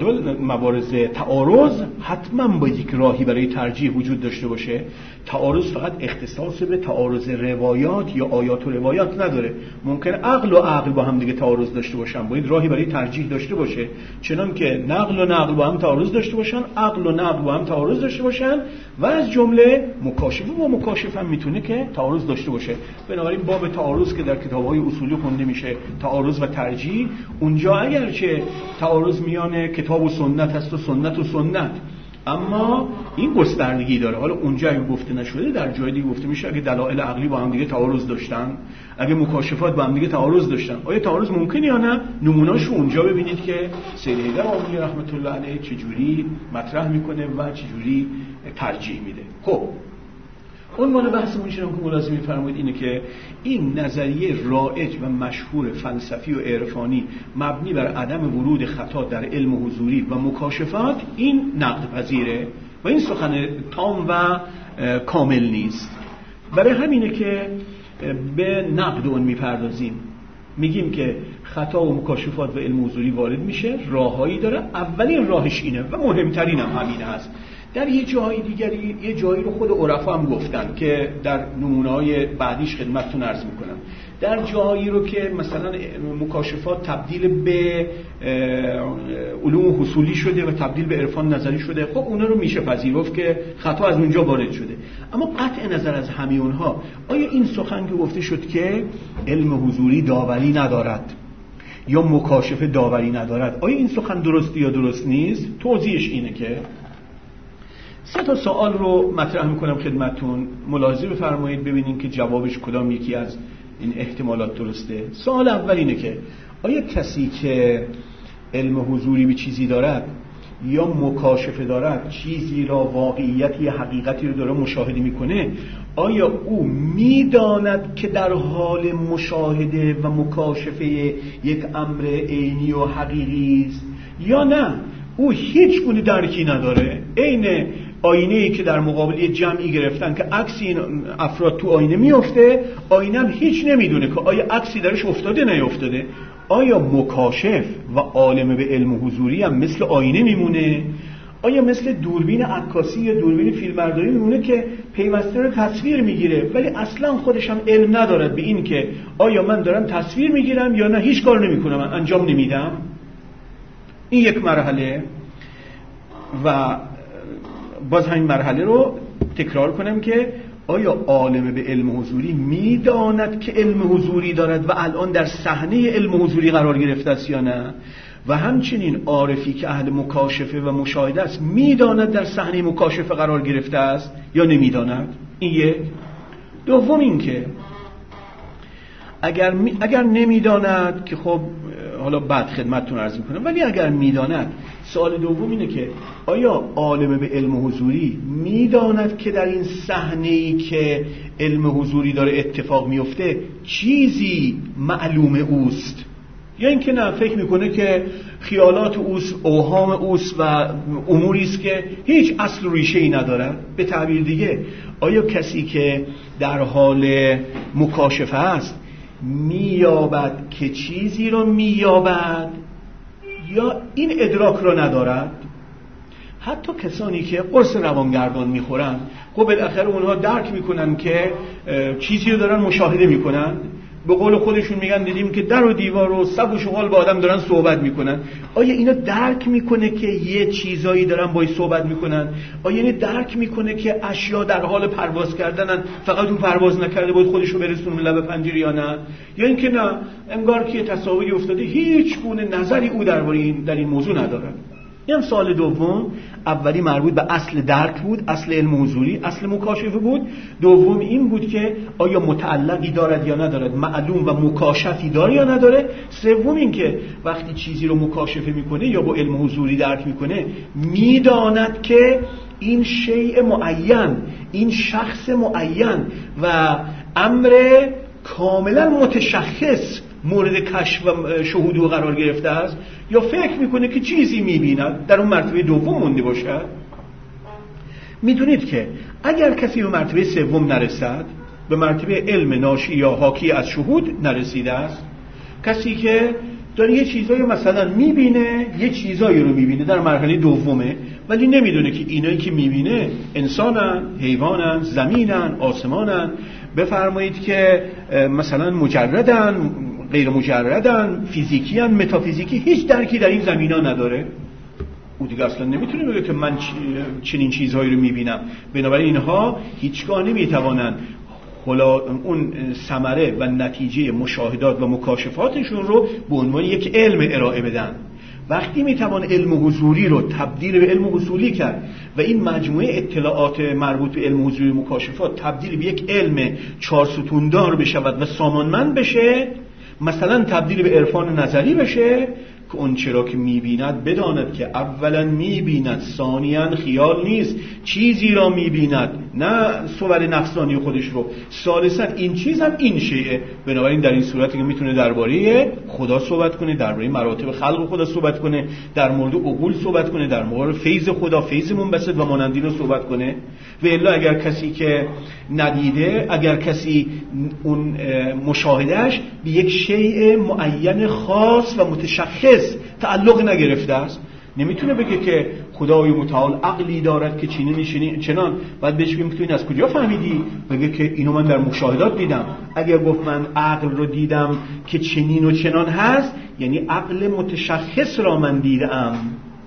تعارض حتما با یک راهی برای ترجیح وجود داشته باشه. تعارض فقط اختصاص به تعارض روایات یا آیات و روایات نداره، ممکن عقل و عقل با هم دیگه تعارض داشته باشن، باید راهی برای ترجیح داشته باشه. چنان که نقل و نقل با هم تعارض داشته باشن، عقل و نقل با هم تعارض داشته باشن، و از جمله مکاشفه با مکاشفه هم میتونه که تعارض داشته باشه. بنابراین باب تعارض که در کتاب‌های اصولی خونده میشه، تعارض و ترجیح، اونجا اگرچه تعارض میان کتاب و سنت هست و سنت و سنت، اما این گستردگی داره. حالا اونجا اگه گفته نشده در جای دیگه گفته میشه اگه دلایل عقلی با هم دیگه تعارض داشتن، اگه مکاشفات با هم دیگه تعارض داشتن، آیا تعارض ممکنه یا نه؟ نمونه‌اش رو اونجا ببینید که سید حیدر آمولی رحمت الله علیه چجوری مطرح میکنه و چجوری ترجیح میده. خب عنوان بحثمون که ملاحظه می‌فرمایید اینه که این نظریه رایج و مشهور فلسفی و عرفانی مبنی بر عدم ورود خطا در علم حضوری و مکاشفات این نقد پذیره و این سخن تام و کامل نیست. برای همینه که به نقد اون میپردازیم، میگیم که خطا و مکاشفات و علم حضوری وارد میشه، راههایی داره. اولین راهش اینه و مهمترین هم همینه هست. در یه جای دیگری یه جایی رو خود عرفا هم گفتن که در نمونه‌های بعدیش خدمتتون عرض میکنم. در جایی رو که مثلا مکاشفات تبدیل به علوم حصولی شده و تبدیل به عرفان نظری شده، خب اونا رو میشه پذیرفت که خطا از اونجا وارد شده. اما قطع نظر از همه اونها، آیا این سخن که گفته شد که علم حضوری داوری ندارد یا مکاشفه داوری ندارد، آیا این سخن درستی یا درست نیست؟ توضیحش اینه که 3 سوال رو مطرح میکنم خدمتتون، ملاحظه بفرمایید ببینید که جوابش کدام یکی از این احتمالات درسته. سوال اول اینه که آیا کسی که علم حضوری به چیزی دارد یا مکاشفه دارد، چیزی را واقعیتی یا حقیقتی رو داره مشاهده میکنه، آیا او میداند که در حال مشاهده و مکاشفه یک امر عینی و حقیقی است یا نه؟ او هیچ گونه درکی نداره. عین آینه‌ای که در مقابل جمعی گرفتن که عکس این افراد تو آینه میفته، آینه هم هیچ نمیدونه که آیا عکسی درش افتاده نیفتاده. آیا مکاشف و عالم به علم حضوری هم مثل آینه میمونه؟ آیا مثل دوربین عکاسی یا دوربین فیلمبرداری میمونه که پیوسته رو تصویر میگیره ولی اصلا خودش هم علم ندارد به این که آیا من دارم تصویر میگیرم یا نه، هیچ کار نمیکنم، من انجام نمیدم؟ این یک مرحله. و باز همین مرحله رو تکرار کنم که آیا عالم به علم حضوری میداند که علم حضوری دارد و الان در صحنه علم حضوری قرار گرفته است یا نه؟ و همچنین عارفی که اهل مکاشفه و مشاهده است میداند در صحنه مکاشفه قرار گرفته است یا نمیداند؟ این یک. دوم این که اگر نمیداند که خب حالا بعد خدمتتون عرض میکنم، ولی اگر میداند، سوال دوم اینه که آیا عالم به علم حضوری میداند که در این صحنه‌ای که علم حضوری داره اتفاق میفته چیزی معلوم اوست، یا اینکه نه فکر میکنه که خیالات اوست، اوهام اوست و اموری است که هیچ اصل و ریشه‌ای نداره؟ به تعبیر دیگه، آیا کسی که در حال مکاشفه است مییابد که چیزی رو مییابد یا این ادراک رو ندارد. حتی کسانی که قرص روانگردان میخورن خب بالاخره اونها درک میکنن که چیزی رو دارن مشاهده میکنن. به قول خودشون میگن دیدیم که در و دیوار و سگ و شغال با آدم دارن صحبت میکنن. آیا اینا درک میکنه که یه چیزایی دارن باید صحبت میکنن؟ آیا اینه درک میکنه که اشیا در حال پرواز کردنن، فقط اون پرواز نکرده باید خودشو برسونه لب پنجره یا نه؟ یا اینکه نه، انگار که تصاویری افتاده، هیچ گونه نظری او در این موضوع نداره. این سوال دوم. اولی مربوط به اصل درک بود، اصل علم حضوری، اصل مکاشفه بود. دوم این بود که آیا متعلقی دارد یا ندارد، معلوم و مکاشفی داره یا نداره. سوم این که وقتی چیزی رو مکاشفه میکنه یا با علم حضوری درک میکنه، میداند که این شیء معین، این شخص معین و امر کاملا متشخص مورد کشف و شهود و قرار گرفته است، یا فکر میکنه که چیزی میبیند در اون مرتبه دوم مونده باشد. میدونید که اگر کسی به مرتبه سوم نرسد، به مرتبه علم ناشی یا حاکی از شهود نرسیده است، کسی که داره یه چیزایی مثلا میبینه، یه چیزایی رو میبینه در مرحله دومه، ولی نمیدونه که اینایی که میبینه انسانن، حیوانن، زمینن، آسمانن، بفرمایید که مثلا مجردن، غیر مجردن، فیزیکی هن، متافیزیکی، هیچ درکی در این زمینا نداره. او دیگه اصلا نمیتونه بگه که من چنین چیزهایی رو میبینم. بنابراین اینها هیچگاه نمیتوانن اون ثمره و نتیجه مشاهدات و مکاشفاتشون رو به عنوان یک علم ارائه بدن. وقتی میتوان علم حضوری رو تبدیل به علم اصولی کرد و این مجموعه اطلاعات مربوط به علم حضوری مکاشفات تبدیل به یک علم 4 ستوندار بشود و سامانمند بشه، مثلا تبدیل به عرفان نظری بشه، که اون چرا که میبیند بداند که اولا میبیند، ثانیاً خیال نیست، چیزی را میبیند، نه صور نفسانی خودش رو، ثالثاً این چیز هم این شیء. بنابراین در این صورتی که میتونه درباره خدا صحبت کنه، درباره مراتب خلق خدا صحبت کنه، در مورد عقول صحبت کنه، در مورد فیض خدا، فیض منبسط و مانند اینو صحبت کنه. و الا اگر کسی که ندیده، اگر کسی اون مشاهدهش به یک شیء معین خاص و متشخص تعلق نگرفته است، نمیتونه بگه که خدای متعال عقلی دارد که چنین چنان. بعد بهش بگیم که این از کجا فهمیدی؟ بگه که اینو من در مشاهدات دیدم. اگر گفت من عقل رو دیدم که چنین و چنان هست، یعنی عقل متشخص را من دیدم.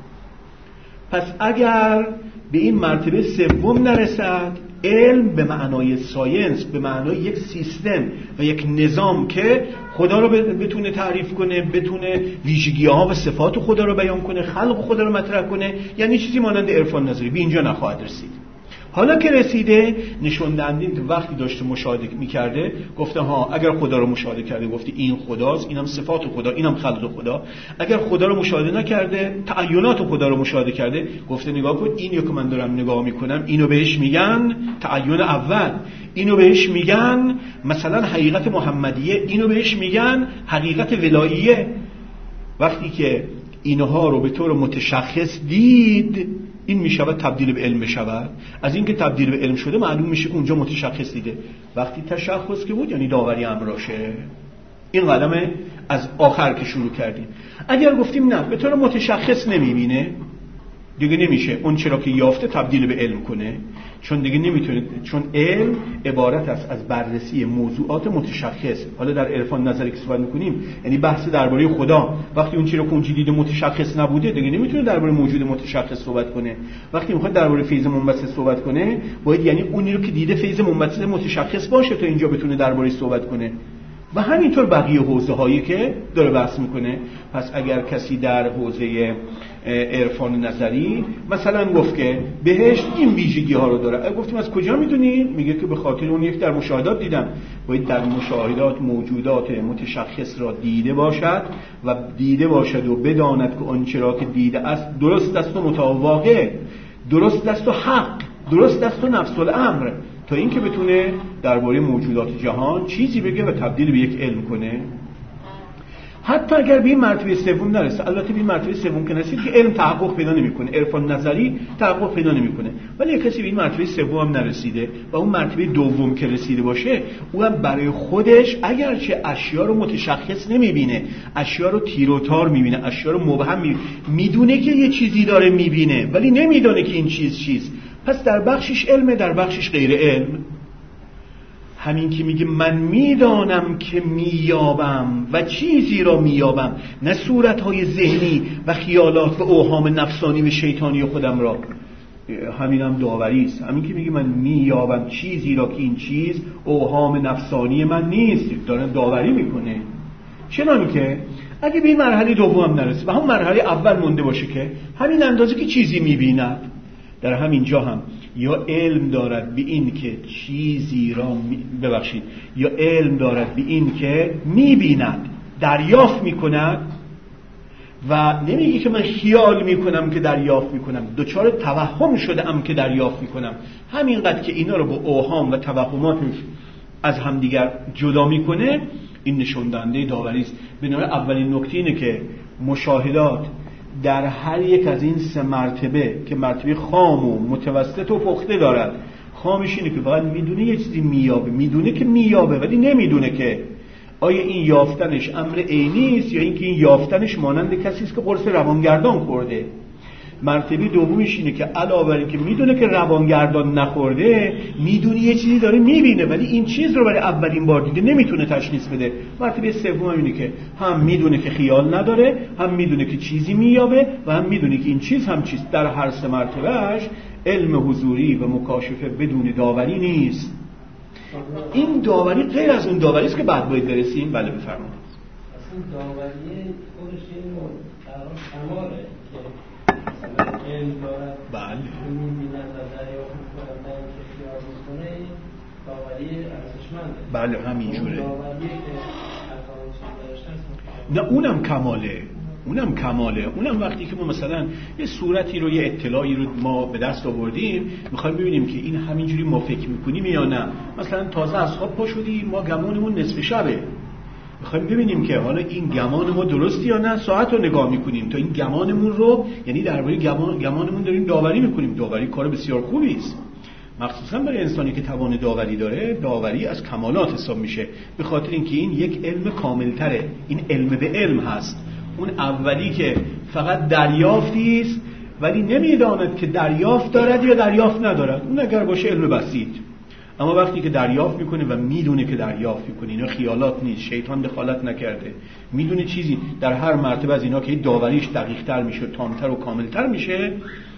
پس اگر به این مرتبه سوم نرسد، علم به معنای ساینس، به معنای یک سیستم و یک نظام که خدا رو بتونه تعریف کنه، بتونه ویژگی‌ها و صفات خدا رو بیان کنه، خلق خدا رو مطرح کنه، یعنی چیزی مانند عرفان نظری، به اینجا نخواهد رسید. حالا که رسیده، نشون دهنده وقتی داشته مشاهده می‌کرده، گفته ها اگر خدا رو مشاهده کرده، گفته این خداست، اینم صفات خدا، اینم خلق خدا. اگر خدا رو مشاهده نکرده، تعینات خدا رو مشاهده کرده، گفته نگاه کن، اینو که من دارم نگاه می‌کنم، اینو بهش میگن تعین اول، اینو بهش میگن مثلا حقیقت محمدیه، اینو بهش میگن حقیقت ولاییه. وقتی که اینها رو به طور متشخص دید، این میشود تبدیل به علم بشود. از اینکه تبدیل به علم شده معلوم میشه اونجا متشخص دیده. وقتی تشخص که بود یعنی داوری امراشه. این قدم از آخر که شروع کردیم. اگر گفتیم نه به طور متشخص نمیبینه، دیگه نمیشه اون چرا که یافته تبدیل به علم کنه، چون دیگه نمیتونه، چون علم عبارت است از بررسی موضوعات متشخص. حالا در عرفان نظری که صحبت میکنیم یعنی بحث درباره خدا، وقتی اون چیزی رو که اون دید متشخص نبوده، دیگه نمیتونه درباره موجود متشخص صحبت کنه. وقتی میخواد درباره فیض منبسط صحبت کنه، باید یعنی اونی رو که دیده فیض منبسط متشخص باشه تا اینجا بتونه درباره صحبت کنه. و همینطور بقیه حوزه هایی که داره بحث میکنه. پس اگر کسی در حوزه عرفان نظری مثلا گفت که بهشت این ویژگی ها رو داره، گفتیم از کجا میدونی؟ میگه که به خاطر اون یک در مشاهدات دیدم. باید در مشاهدات موجودات متشخص را دیده باشد و دیده باشد و بداند که اون چرا که دیده است درست است و متواقع، درست است و حق، درست است و نفس الامر، تا اینکه بتونه درباره موجودات جهان چیزی بگه و تبدیل به یک علم کنه. حتی اگر به این مرتبه سوم نرسه. البته به این مرتبه سوم که نرسید که علم تحقق پیدا نمیکنه، عرفان نظری تحقق پیدا نمیکنه. ولی اگه کسی به این مرتبه سوم هم نرسیده و اون مرتبه دوم که رسیده باشه، او هم برای خودش اگرچه اشیا رو متشخص نمیبینه، اشیا رو تیر و تار میبینه، اشیا رو مبهم میبینه، میدونه که یه چیزی داره میبینه ولی نمیدونه که این چیز. پس در بخشش علمه، در بخشش غیر علم. همین که میگه من میدانم که مییابم و چیزی را مییابم، نه صورتهای ذهنی و خیالات و اوهام نفسانی و شیطانی خودم را، همینم داوری است. همین که میگه من مییابم چیزی را که این چیز اوهام نفسانی من نیست، داره داوری میکنه. چنانه که اگه به این مرحله دوم نرسه و هم مرحله اول مونده باشه که همین اندازه که چیزی میبیند، در همین جا هم یا علم دارد به این که چیزی را یا علم دارد به این که میبیند، دریافت میکند و نمیگه که من خیال میکنم که دریافت میکنم، دچار توهم شده ام که دریافت میکنم. همینقدر که اینا رو با اوهام و توهماتش از همدیگر جدا میکنه، این نشون دهنده داوری است. بنابراین اولین نکته اینه که مشاهدات در هر یک از این سه مرتبه که مرتبه خام و متوسط و پخته دارد، خامش اینه که فقط میدونه یه چیزی مییابه، میدونه که مییابه ولی نمیدونه که آیا این یافتنش امر عینی است یا اینکه این یافتنش مانند کسی است که قرص روانگردان خورده. مرتبه دومیش اینه که علاوه بر اینکه میدونه که روانگردان نخورده، میدونه یه چیزی داره میبینه ولی این چیز رو برای اولین بار دیده نمیتونه تشخیص بده. مرتبه سوم اینه که هم میدونه که خیال نداره، هم میدونه که چیزی مییابه و هم میدونه که این چیز هم چیز. در هر سه مرتبهش علم حضوری و مکاشفه بدون داوری نیست. این داوری غیر از اون داوری است که بعد باید برسیم. بله بفرمایید. اصلا داوری خودش این کماله که علم دارد، بله می‌بیند و دریافت می‌کند، نه اینکه خیال می‌کنه، داوری ارزشمنده. بله همینجوره. داوری که اصلا چیز داشته است، نه اونم کماله. اونم وقتی که ما مثلا یه صورتی رو، یه اطلاعی رو ما به دست آوردیم، میخوایم ببینیم که این همینجوری ما فکر میکنیم یا نه. مثلا تازه از خواب پا شدیم، ما گمانمون نصف شبه، میخوایم ببینیم که حالا این گمان ما درستی یا نه. ساعت رو نگاه میکنیم تا این گمانمون رو، یعنی درباره گمانمون داریم داوری میکنیم. داوری کار بسیار خوبی است، مخصوصا برای انسانی که توان داوری داره. داوری از کمالات حساب میشه، به خاطر اینکه این یک علم کاملتره. این علم به علم هست. اون اولی که فقط دریافتی است ولی نمیداند که دریافت دارد یا دریافت ندارد، اون اگر باشه علم بسیط. اما وقتی که دریافت میکنه و میدونه که دریافت میکنه، اینا خیالات نیست، شیطان دخالت نکرده، میدونه چیزی، در هر مرتبه از اینا که داوریش دقیق‌تر میشه، تامتر و کاملتر میشه،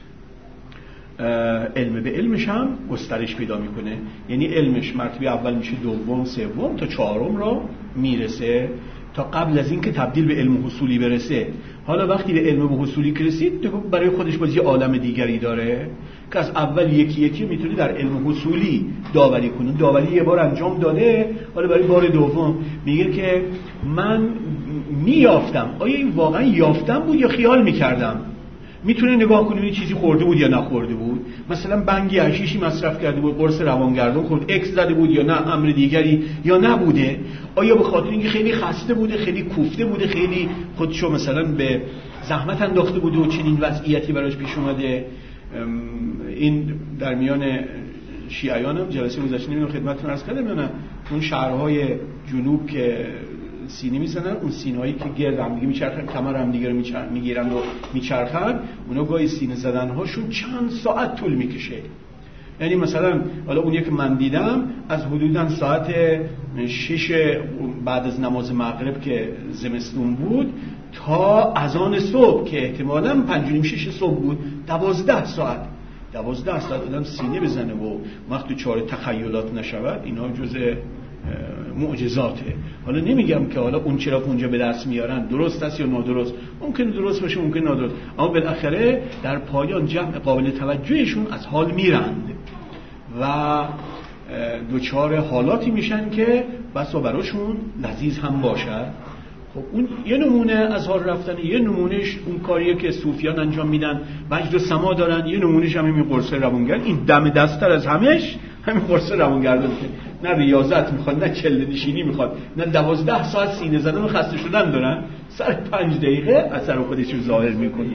علم به علمش هم گسترش پیدا میکنه. یعنی علمش مرتبه اول میشه، دوم، سوم تا چهارم را میرسه، تا قبل از این که تبدیل به علم حصولی برسه. حالا وقتی به علم حصولی رسید، برای خودش باز یه عالم دیگری داره که از اول یکی میتونه در علم حصولی داوری کنه. داوری یه بار انجام داده، حالا برای بار دوم میگه که من میافتم، آیا این واقعا یافتم بود یا خیال میکردم. میتونه نگاه کنه این چیزی خورده بود یا نخورده بود. مثلا بنگی حشیشی مصرف کرده بود، قرص روانگردان خورد، اکس زده بود یا نه، امر دیگری یا نبوده. آیا به خاطر اینکه خیلی خسته بوده، خیلی کوفته بوده، خیلی خودشو مثلا به زحمت انداخته بوده و چنین وضعیتی براش پیش اومده. این در میان شیعیان جلسه گذشته نمیدونم خدمتتون عرض کردم یا نه، اون شهرهای جنوب که سینه میزنن، اون سینه‌هایی که گرد هم دیگه میچرخن، کمر هم دیگه رو میگیرن و میچرخن، اونا گاهی سینه زدن‌هاشون چند ساعت طول میکشه. یعنی مثلا حالا اونی که من دیدم از حدوداً ساعت 6 بعد از نماز مغرب که زمستون بود تا اذان صبح که احتمالاً 5:30-6 صبح بود، 12 ساعت آدم سینه بزنه و وقتی چاره تخیلات نشود، اینا جزء معجزاته. حالا نمیگم که حالا اون چرا اونجا به دست میارن درست است یا نادرست، ممکن درست باشه ممکن نادرست، اما بالاخره در پایان جمع قابل توجهشون از حال میرند و دوچار حالاتی میشن که بسا براشون لذیذ هم باشد. خب اون یه نمونه از حال رفتن، یه نمونهش اون کاریه که صوفیان انجام میدن، وجد و سما دارن، یه نمونهش هم این قرص روانگرد. این دم دستتر از همش همین قرص روانگردان که نه ریاضت میخواد، نه چله نشینی میخواد، نه 12 ساعت سینه زدن و خسته شدن دارن، سر 5 دقیقه اثر خودش رو ظاهر میکنه.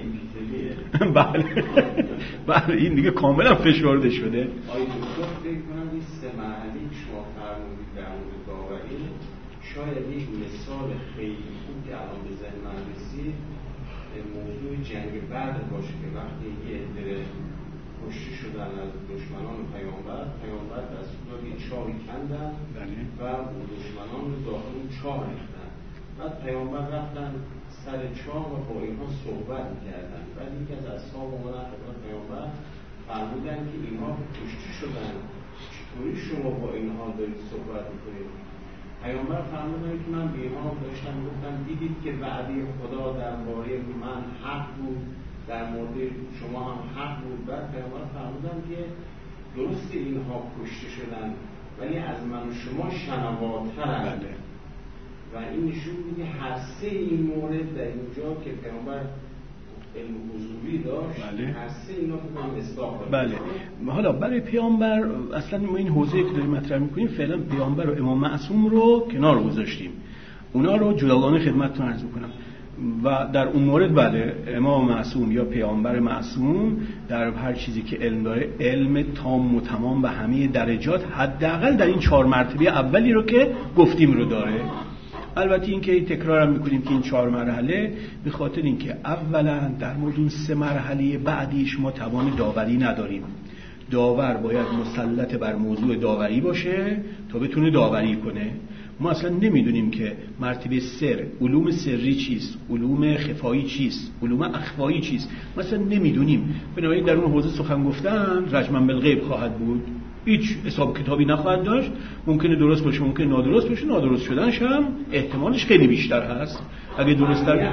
بله این دیگه کاملا فشرده شده. آیا دکتر فکر کنم این 3 مرحله که شما فرمودید در مورد داوری شاید یک مثال خیلی خوب که الان به ذهن من رسید موضوع جنگ بدر باشه که وقتی یه عده کشته شدن از دشمنان پیامبر دستور داد یه چاهی کندن و دشمنان رو داخل چاه ریختن. بعد پیامبر رفتن سر چاه و با اینها صحبت می‌کردن. بعد یکی از اصحاب اومدن خدمت پیامبر فرمودن که اینها کشته شدن، چطوری شما با اینها دارید صحبت می‌کنید؟ پیامبر فرمودن که من به اینها داشتم گفتم دیدید که وعده خدا درباره من حق بود، در مورد شما هم حق بود. بعد پیامبر فرمودن که درست اینها کشته شدن ولی از من و شما شنواترند. و این نشون میده هر 3 این مورد در اینجا که پیامبر علم حضوری داشت هر 3 اینا که مصداق داره. بله حالا برای پیامبر اصلا ما این حوزه‌ای که داریم مطرح می‌کنیم فعلا پیامبر و امام معصوم رو کنار گذاشتیم، اونا رو جداگانه خدمتتون عرض می‌کنم. و در اون مورد بله امام معصوم یا پیامبر معصوم در هر چیزی که علم داره علم تام و تمام به همه درجات حداقل در این 4 مرتبه اولی رو که گفتیم رو داره. البته این که تکرارم میکنیم که این 4 مرحله به خاطر اینکه اولا در مورد این 3 مرحله بعدیش ما توان داوری نداریم. داور باید مسلط بر موضوع داوری باشه تا بتونه داوری کنه. ما اصلا نمیدونیم که مرتبه سر، علوم سری چیست، علوم خفایی چیست، علوم اخفایی چیست، مثلا نمیدونیم. بنابراین در اون حوزه سخن گفتن رجما بالغیب خواهد بود، هیچ حساب کتابی نخواهد داشت. ممکنه درست باشه، ممکنه نادرست باشه. نادرست شدنش هم احتمالش خیلی بیشتر هست. اگه درست تر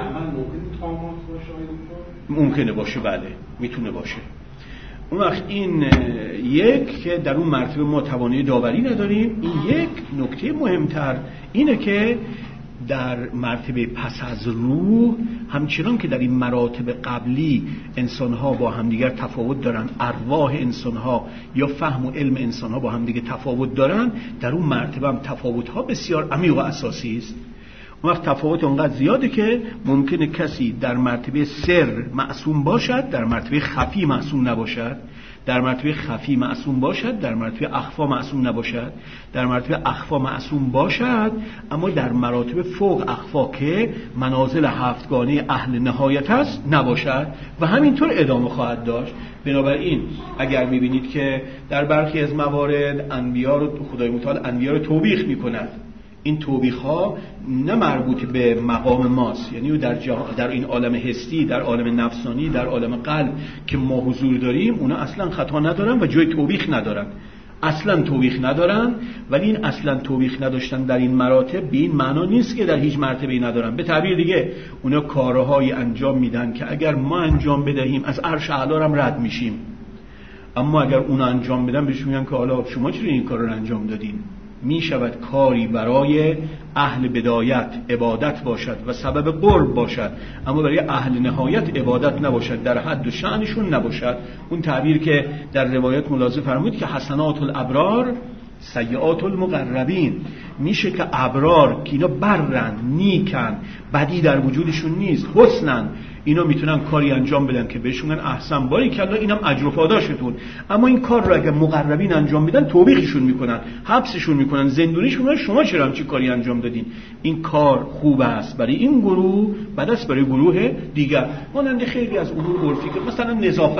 ممکنه باشه، بله میتونه باشه. اون وقت این یک که در اون مرتبه ما توانایی داوری نداریم. این یک نکته مهمتر اینه که در مرتبه پس از روح همچنان که در این مراتب قبلی انسان‌ها با همدیگر تفاوت دارن، ارواح انسان‌ها یا فهم و علم انسان‌ها با همدیگر تفاوت دارن، در اون مرتبه هم تفاوت‌ها بسیار عمیق و اساسی است. اون وقت تفاوت اونقدر زیاده که ممکنه کسی در مرتبه سر معصوم باشد، در مرتبه خفی معصوم نباشد، در مرتبه خفی معصوم باشد، در مرتبه اخفا معصوم نباشد، در مرتبه اخفا معصوم باشد اما در مراتب فوق اخفا که منازل 7گانه اهل نهایت است نباشد و همینطور ادامه خواهد داشت. بنابراین اگر میبینید که در برخی از موارد انبیا رو خدای متعال انبیا رو توبیخ میکند، این توبیخ ها نه مربوط به مقام ماست، یعنی در این عالم هستی، در عالم نفسانی، در عالم قلب که ما حضور داریم، اونا اصلا خطا ندارن و جای توبیخ ندارن، اصلا توبیخ ندارن. ولی این اصلا توبیخ نداشتن در این مراتب به این معنا نیست که در هیچ مرتبه‌ای ندارن. به تعبیر دیگه اونا کارهایی انجام میدن که اگر ما انجام بدهیم از عرش اعلی هم رد میشیم، اما اگر اونا انجام بدن بهش میگن که حالا شما چرا این کار رو انجام دادین؟ می شود کاری برای اهل بدایت عبادت باشد و سبب قرب باشد، اما برای اهل نهایت عبادت نباشد، در حد و شأنشون نباشد. اون تعبیر که در روایت ملاحظه فرمود که حسنات الابرار سیئات المقربین، میشه که ابرار که اینا برن، نیکن، بدی در وجودشون نیست، حسنن، اینا میتونن کاری انجام بدن که بهشون میگن احسن باریکالله، اینم اجر و پاداشتون. اما این کار رو اگه مقربین انجام میدن توبیخشون میکنن، حبسشون میکنن، زندونیشون میکنن، شما چرا همچین کاری انجام دادین؟ این کار خوب است برای این گروه، بد است برای گروه دیگر. مانند خیلی از امور عرفی که مثلا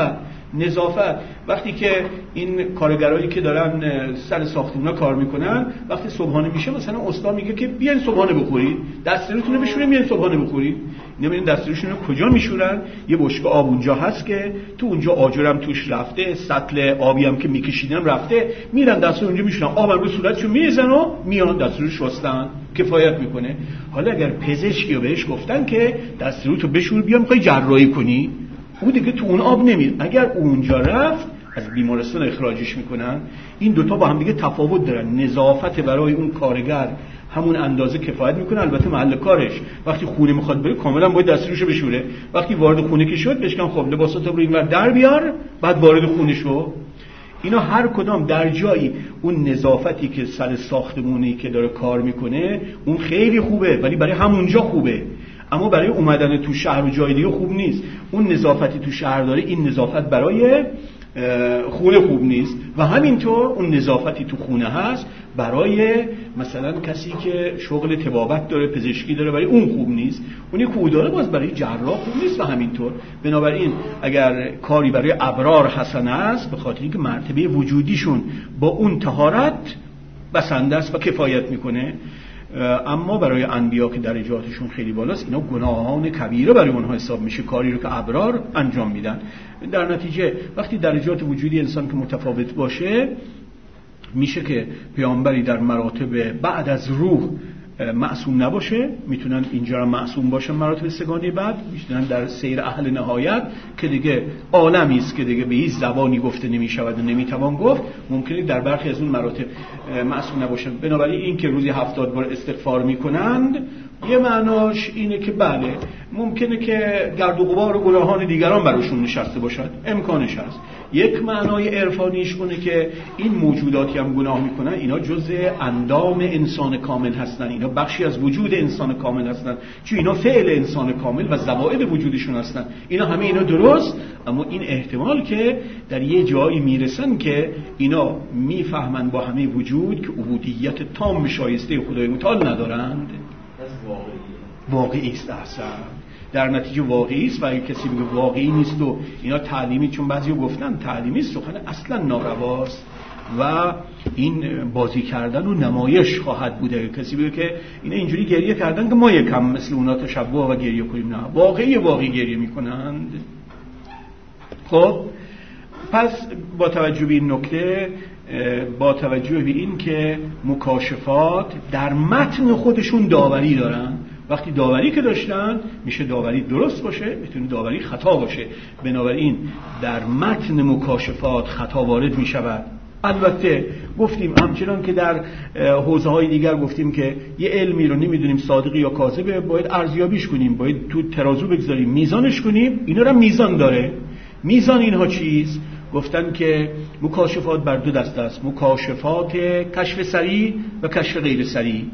نظافت وقتی که این کارگرایی که دارن سر ساختمونا کار میکنن وقتی صبحانه میشه مثلا استاد میگه که بیاین صبحانه بخورید، دستتون رو بشورین بیاین صبحانه بخورید. نمیدونن دستشون رو کجا میشورن؟ یه بشکه آب اونجا هست که تو اونجا آجرم توش رفته، سطل آبی هم که میکشیدن رفته، میرن دستشون اونجا میشورن، آبم رو صورتشون میریزن و میان دستشون شستن، کفایت میکنه. حالا اگر پزشکی رو بهش گفتن که دستتو بشور بیا میخوای جراحی کنی، او دیگه تو اون آب نمیر، اگر اونجا رفت از بیمارستان اخراجش میکنن. این دوتا با هم دیگه تفاوت دارن. نظافت برای اون کارگر همون اندازه کفایت میکنه، البته محل کارش وقتی خونه میخواد بره کاملا باید دستشو بشوره، وقتی وارد خونه که شد بهش گفتن خب لباساتو برو اینور در بیار بعد وارد خونه شو. اینا هر کدام در جایی اون نظافتی که سر ساختمونی که داره کار میکنه اون خیلی خوبه، ولی برای همونجا خوبه. اما برای اومدن تو شهر و جای دیگه خوب نیست. اون نظافتی تو شهر داره، این نظافت برای خونه خوب نیست، و همینطور اون نظافتی تو خونه هست برای مثلا کسی که شغل طبابت داره، پزشکی داره، برای اون خوب نیست. اونی که داره باز برای جراح خوب نیست و همینطور. بنابراین اگر کاری برای ابرار حسن است به خاطر اینکه مرتبه وجودیشون با اون طهارت بسنده است و کفایت میکنه، اما برای انبیا که درجاتشون خیلی بالاست اینا گناهان کبیره برای اونها حساب میشه، کاری رو که ابرار انجام میدن. در نتیجه وقتی درجات وجودی انسان که متفاوت باشه، میشه که پیامبری در مراتب بعد از روح معصوم نباشه، میتونن اینجا معصوم باشن مراتب سگانی بعد، میتونن در سیر اهل نهایت که دیگه عالمی است که دیگه به هیچ زبانی گفته نمیشود و نمیتوان گفت، ممکنه در برخی از اون مراتب معصوم نباشن. بنابراین این که روزی 70 بار استغفار میکنند یه معناش اینه که بله ممکنه که گرد و غبار و گناهان دیگران براشون نشسته باشد، امکانش هست. یک معنای عرفانیش اونه که این موجوداتی هم گناه میکنن اینا جزء اندام انسان کامل هستن، اینا بخشی از وجود انسان کامل هستن، چون اینا فعل انسان کامل و زوائد وجودشون هستن. اینا همه اینا درست، اما این احتمال که در یه جایی میرسن که اینا میفهمن با همه وجود که عبودیت تام شایسته خدای متعال ندارند. واقعی است اصلا، در نتیجه واقعی است. و اگه کسی بگه واقعی نیست و اینا تعلیمی، چون بعضی گفتن تعلیمی است، سخن اصلا نارواست و این بازی کردن و نمایش خواهد بوده. کسی بگه که اینا اینجوری گریه کردن که ما یکم مثل اونا تشبه و گریه کنیم، نه، واقعی گریه میکنند. خب پس با توجه به این نکته، با توجه به این که مکاشفات در متن خودشون داوری دارن، وقتی داوری که داشتن میشه داوری درست باشه، میتونه داوری خطا باشه. بنابراین در متن مکاشفات خطا وارد میشود. البته گفتیم همچنان که در حوزه های دیگر گفتیم که یه علمی رو نمیدونیم صادقی یا کاذبه، باید ارزیابیش کنیم، باید تو ترازو بگذاریم، میزانش کنیم. اینا رو میزان داره. میزان اینها چیست؟ گفتن که مکاشفات بر دو دسته است، مکاشفات کشف سریع و کشف غیر سریع.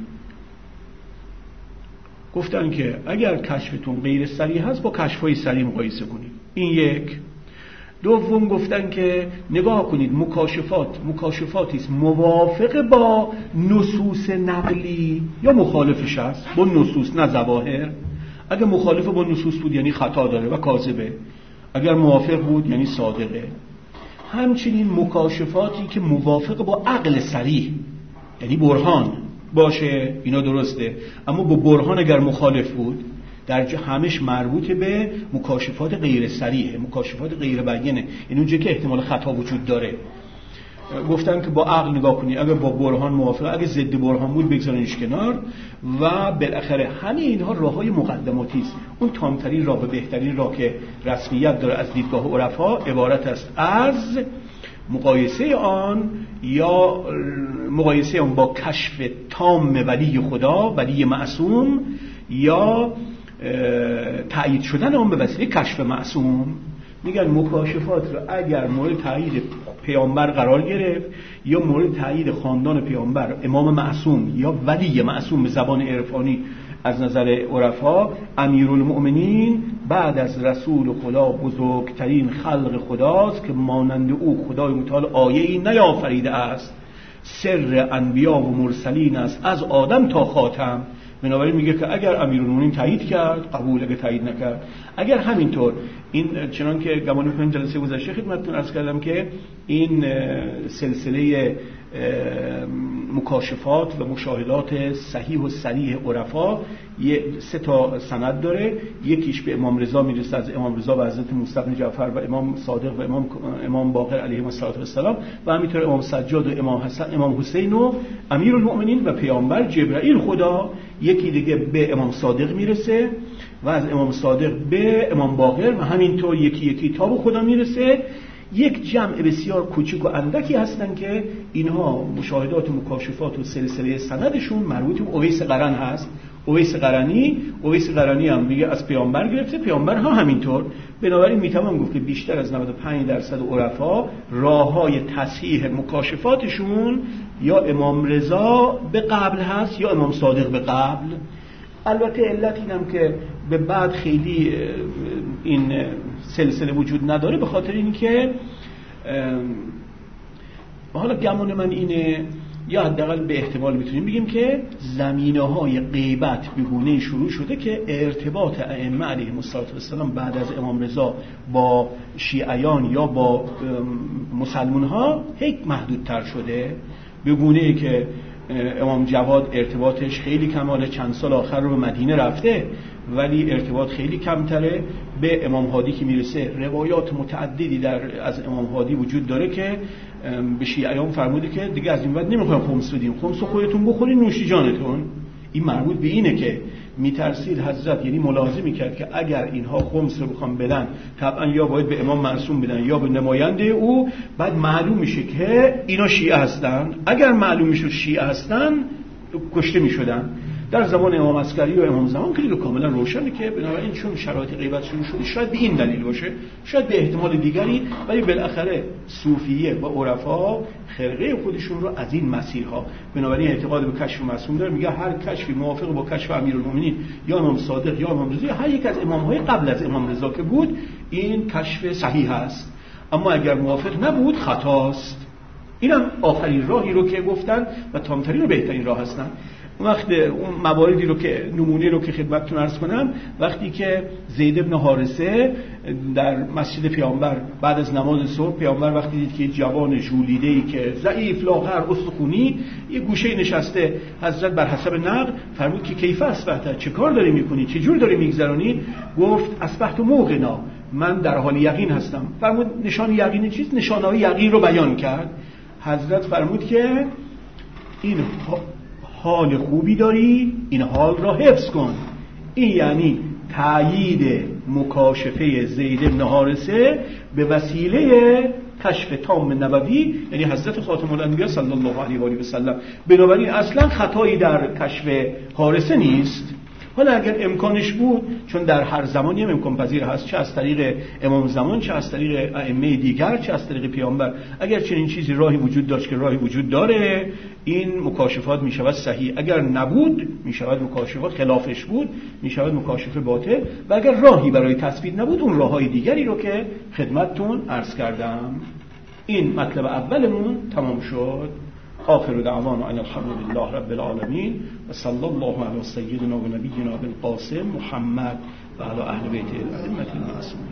گفتن که اگر کشفتون غیر سریع هست با کشف‌های سریع مقایسه کنید، این یک. دوم گفتن که نگاه کنید مکاشفاتی است موافق با نصوص نقلی یا مخالفش است با نصوص، نه ظواهر. اگر مخالف با نصوص بود یعنی خطا داره و کاذبه، اگر موافق بود یعنی صادقه. همچنین مکاشفاتی که موافق با عقل صریح یعنی برهان باشه اینا درسته، اما با برهان اگر مخالف بود در همش مربوط به مکاشفات غیر صریحه، مکاشفات غیر بیانه، این اونجا که احتمال خطا وجود داره. گفتن که با عقل نگاه کنی، اگر با برهان موافقه، اگر ضد برهان بود بگذارنش کنار. و بالاخره همه اینها راههای مقدماتی است. اون تامترین راه و بهترین راه که رسمیت داره از دیدگاه عرفا عبارت است از مقایسه آن با کشف تام ولی خدا، ولی معصوم، یا تایید شدن آن به وسیله کشف معصوم. میگن مکاشفات رو اگر مورد تایید پیامبر قرار گرفت یا مورد تایید خاندان پیامبر، امام معصوم یا ولی معصوم به زبان عرفانی از نظر عرفا، امیرالمؤمنین بعد از رسول خدا بزرگترین خلق خداست که مانند او خدای متعال آیه‌ای نیافریده است، سر انبیا و مرسلین است از آدم تا خاتم. بنابراین میگه که اگر امیرالمومنین تایید کرد قبول، اگر تایید نکرد اگر همینطور. این چنان که گمان می‌کنم جلسه گذشته خدمتتون عرض کردم که این سلسله مکاشفات و مشاهدات صحیح و صریح عرفا 3 تا سند داره. یکیش به امام رضا میرسه، از امام رضا و حضرت موسی بن جعفر و امام صادق و امام باقر علیهم السلام، و همینطور امام سجاد و امام حسن، امام حسین و امیرالمؤمنین و پیامبر جبرائیل خدا. یکی دیگه به امام صادق میرسه و از امام صادق به امام باقر و همینطور یکی تا به خدا میرسه. یک جمع بسیار کوچک و اندکی هستن که اینها مشاهدات و مکاشفات و سلسله سندشون مربوط به اویس قرن هست. اویس قرنی هم میگه از پیامبر گرفته، پیامبر هم همینطور. بنابراین میتوان گفت که بیشتر از 95% عرفا راههای تصحیح مکاشفاتشون یا امام رضا به قبل هست یا امام صادق به قبل. البته علت اینم که به بعد خیلی این سلسله وجود نداره، به خاطر اینکه حالا گمان من اینه، یا حداقل به احتمال میتونیم بگیم که زمینه‌های غیبت به گونه‌ای شروع شده که ارتباط ائمه علیهم السلام بعد از امام رضا با شیعیان یا با مسلمان‌ها هیچ محدودتر شده، به گونه‌ای که امام جواد ارتباطش خیلی کماله، چند سال آخر رو به مدینه رفته ولی ارتباط خیلی کمتره. به امام هادی که میرسه روایات متعددی از امام هادی وجود داره که به شیعیان فرموده که دیگه از این بعد نمیخوایم خمس بدیم، خمس خودتون بخورین نوش جانتون. این مربوط به اینه که میترسید حضرت، یعنی ملاحظه میکرد که اگر اینها خمس رو بخوام بدن طبعا یا باید به امام معصوم بدن یا به نماینده او، بعد معلوم میشه که اینا شیعه هستن. اگر معلوم میشه شیعه هستن کشته میشدن. در زمان امام عسکری و امام زمان که دیگه کاملا روشنه که بنابراین چون شرایط غیبت شروع شده شاید به این دلیل باشه، شاید به احتمال دیگری، ولی بالاخره صوفیه و عرفا خرقه خودشون رو از این مسیرها، بنابراین اعتقاد به کشف معصوم داره. میگه هر کشفی موافق با کشف امیرالمومنین یا امام صادق یا امام رضا یا هر یک از امام‌های قبل از امام رضا که بود، این کشف صحیح است. اما اگر موافق نبود خطاست. اینم آخرین راهی رو که گفتن و تامترین و بهترین راه هستن. وقت اون مواردی رو که نمونه رو که خدمتتون عرض کنم، وقتی که زید بن حارثه در مسجد پیامبر بعد از نماز صبح، پیامبر وقتی دید که جوان ژولیده‌ای که ضعیف لاغر استخونی یه گوشه نشسته، حضرت بر حسب نقل فرمود که کیف اصبحت، چه کار داری میکنی، چه جور داری میگذرانی؟ گفت اصبحت موقنا، من در حال یقین هستم. فرمود نشان یقین چیست؟ نشانه‌های یقین رو بیان کرد. حضرت فرمود که این حال خوبی داری، این حال را حفظ کن. این یعنی تأیید مکاشفه زید بن حارثه به وسیله کشف تام نبوی، یعنی حضرت خاتم الانبیا صلی الله علیه و آله و سلم. بنابراین اصلا خطایی در کشف حارثه نیست. حالا اگر امکانش بود، چون در هر زمانی هم امکان پذیر هست، چه از طریق امام زمان، چه از طریق ائمه دیگر، چه از طریق پیامبر، اگر چنین چیزی راهی وجود داشت که راهی وجود داره، این مکاشفات می شود صحیح. اگر نبود می شود مکاشفات خلافش بود، می شود مکاشفه باطل. و اگر راهی برای تثبیت نبود، اون راههای دیگری رو که خدمتتون عرض کردم. این مطلب اولمون تمام شد. آخر دعوانا ان الحمد لله رب العالمین و صلی الله علی سیدنا و نبینا بالقاسم محمد و علی اهل بیت الائمه المعصومین.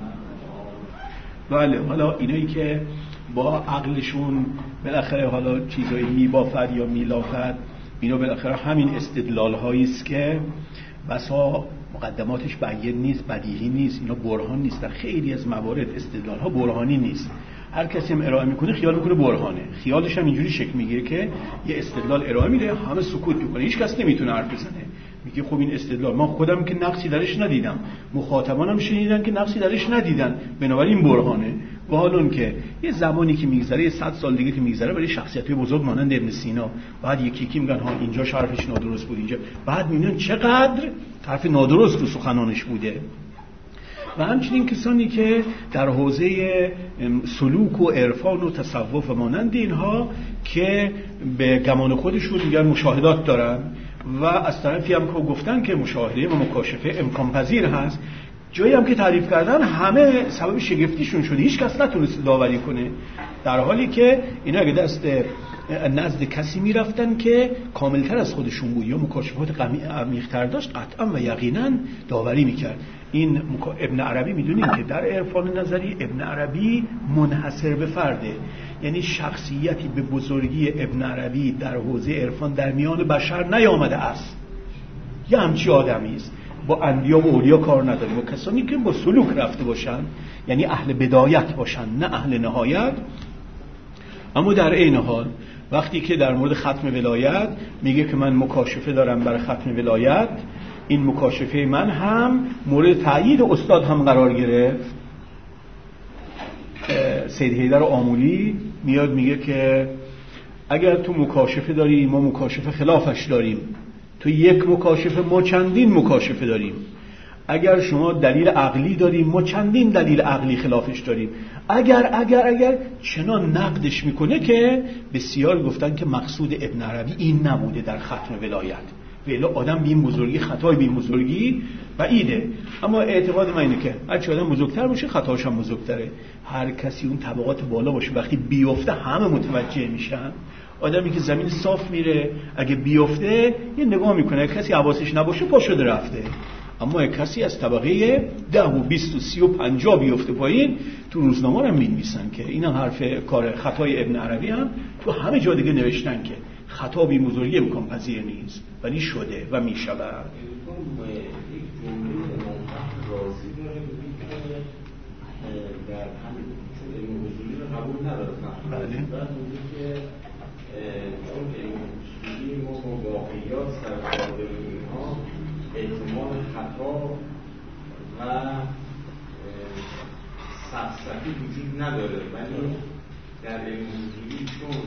بله، حالا اینایی که با عقلشون بالاخره حالا چیزایی میبافد یا میلافد، اینا بالاخره همین استدلال هایی است که بسا مقدماتش بیان نیست، بدیهی نیست، اینا برهان نیست. در خیلی از موارد استدلال ها برهانی نیست. هر کسی هم ارائه میکنه خیال میکنه برهانه، خیالش هم اینجوری شکل میگیره که یه استدلال ارائه میده، همه سکوت میکنه، هیچ کس نمیتونه حرف بزنه. میگه خب این استدلال من خودم که نقصی درش ندیدم، مخاطبانم شنیدن که نقصی درش ندیدن، بنابراین برهانه. و حالا که یه زمانی که میگذره، 100 سال دیگه که میگذره، برای شخصیت‌های بزرگ مانند ابن سینا بعد یکی میگن ها اینجا حرفش نادرست بود، اینجا بعد میبینن چقدر حرف نادرست تو سخنانش بوده. و همچنین کسانی که در حوزه سلوک و عرفان و تصوف و مانند اینها که به گمان خودشون میگن مشاهدات دارن و از طرفی هم که گفتن که مشاهده و مکاشفه امکان پذیر هست، جایی هم که تعریف کردن همه سبب شگفتیشون شده، هیچ کس نتونست داوری کنه، در حالی که اینا اگه دست نزد کسی میرفتن که کاملتر از خودشون بود یا مکاشفات عمیق‌تر داشت، قطعا و یقینا داوری میکرد. این ابن عربی میدونیم که در عرفان نظری ابن عربی منحصر به فرده، یعنی شخصیتی به بزرگی ابن عربی در حوزه عرفان در میان بشر نیامده است. یه همچی آدمی است، با انبیا و اولیا کار نداره، با کسانی که با سلوک رفته باشن، یعنی اهل بدایت باشن نه اهل نهایت. اما در این حال وقتی که در مورد ختم ولایت میگه که من مکاشفه دارم برای ختم ولایت، این مکاشفه من هم مورد تأیید استاد هم قرار گرفت. سید حیدر آمولی میاد میگه که اگر تو مکاشفه داری ما مکاشفه خلافش داریم، تو یک مکاشفه ما چندین مکاشفه داریم. اگر شما دلیل عقلی داریم ما چندین دلیل عقلی خلافش داریم. اگر چنان نقدش میکنه که بسیار گفتن که مقصود ابن عربی این نبوده در ختم ولایت. ولی آدم بی این بزرگی، خطای بی این بزرگی بعیده. اما اعتقاد من اینه که هرچی آدم بزرگتر باشه خطاش هم بزرگتره. هر کسی اون طبقات بالا باشه وقتی بیفته همه متوجه میشن. آدمی که زمین صاف میره اگه بیفته یه نگاه میکنه، کسی حواسش نباشه پا شده رفته. اما کسی از طبقه 10 و 20 و 30 و 50 بیفته پایین، تو روزنامه هم می‌نویسن که اینا حرف کار خطای ابن عربی هم تو همه جا دیگه نوشتن که خطا بی بزرگی امکان پذیر نیست ولی شده و میشود. رازی داره در همین چون علم حضوری رو قبول نداره. بله. بعد میگه که چون علم حضوری ما با واقعیات سرکار داریم اینها احتمال خطا و سفسطی وجود نداره، ولی در علم حضوری چون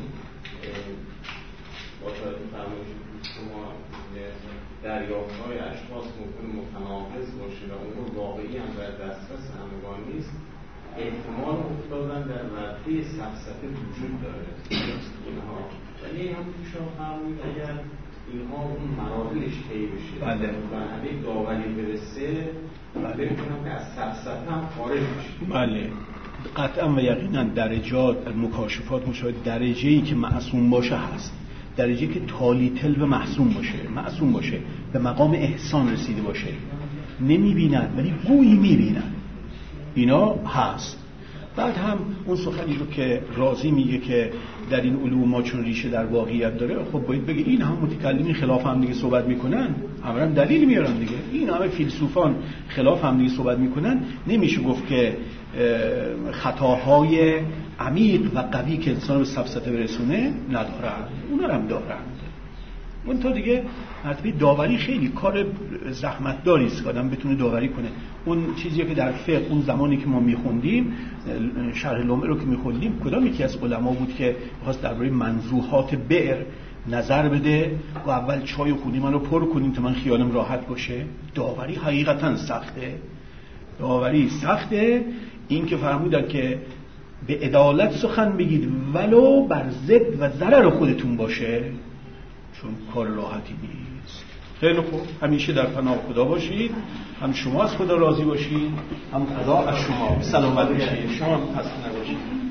با توجه فرمایش شما دریافت‌های اشخاص ممکن متناقض باشه و امور واقعی هم در دسترس همگان نیست، احتمال افتادن در ورطه سفسطه وجود داره اینها. ولی این هم پیشا فرمایید اگر اینها اون مراحلش طی بشه و همه داوری برسه بکنم که از سفسطه هم خارج بشه. بله قطعا و یقینا درجات مکاشفات مشاهده درجه‌ای که معصوم باشه هست، درجه‌ای که تالیتل و معصوم باشه به مقام احسان رسیده باشه، نمی‌بینن ولی گویی می‌بینن، اینا هست. بعد هم اون سخنی رو که رازی میگه که در این علوم ما چون ریشه در واقعیت داره، خب باید بگه این هم متکلمین خلاف هم دیگه صحبت میکنن، همه هم دلیل میارن دیگه، این همه فیلسوفان خلاف هم دیگه صحبت میکنن، نمیشه گفت که خطاهای عمیق و قوی که انسان به سفسطه برسونه ندارن، اونا هم دارن. اون تا دیگه مرتبه داوری خیلی کار زحمت داری است که آدم بتونه داوری کنه. اون چیزی که در فقه اون زمانی که ما میخوندیم شرح لمعه رو که میخوندیم، کدام یکی از علما بود که خواست درباره منزوحات بئر نظر بده و اول چای و خونی من رو پر کنیم تا من خیالم راحت باشه؟ داوری حقیقتا سخته. این که فرمودن که به عدالت سخن بگید ولو بر ضد و ضرر خودتون باشه، چون کار راحتی نیست. خیلی خوب، همیشه در پناه خدا باشید، هم شما از خدا راضی باشید، هم خدا از شما سلامت باشید، شما هم خسته نباشید.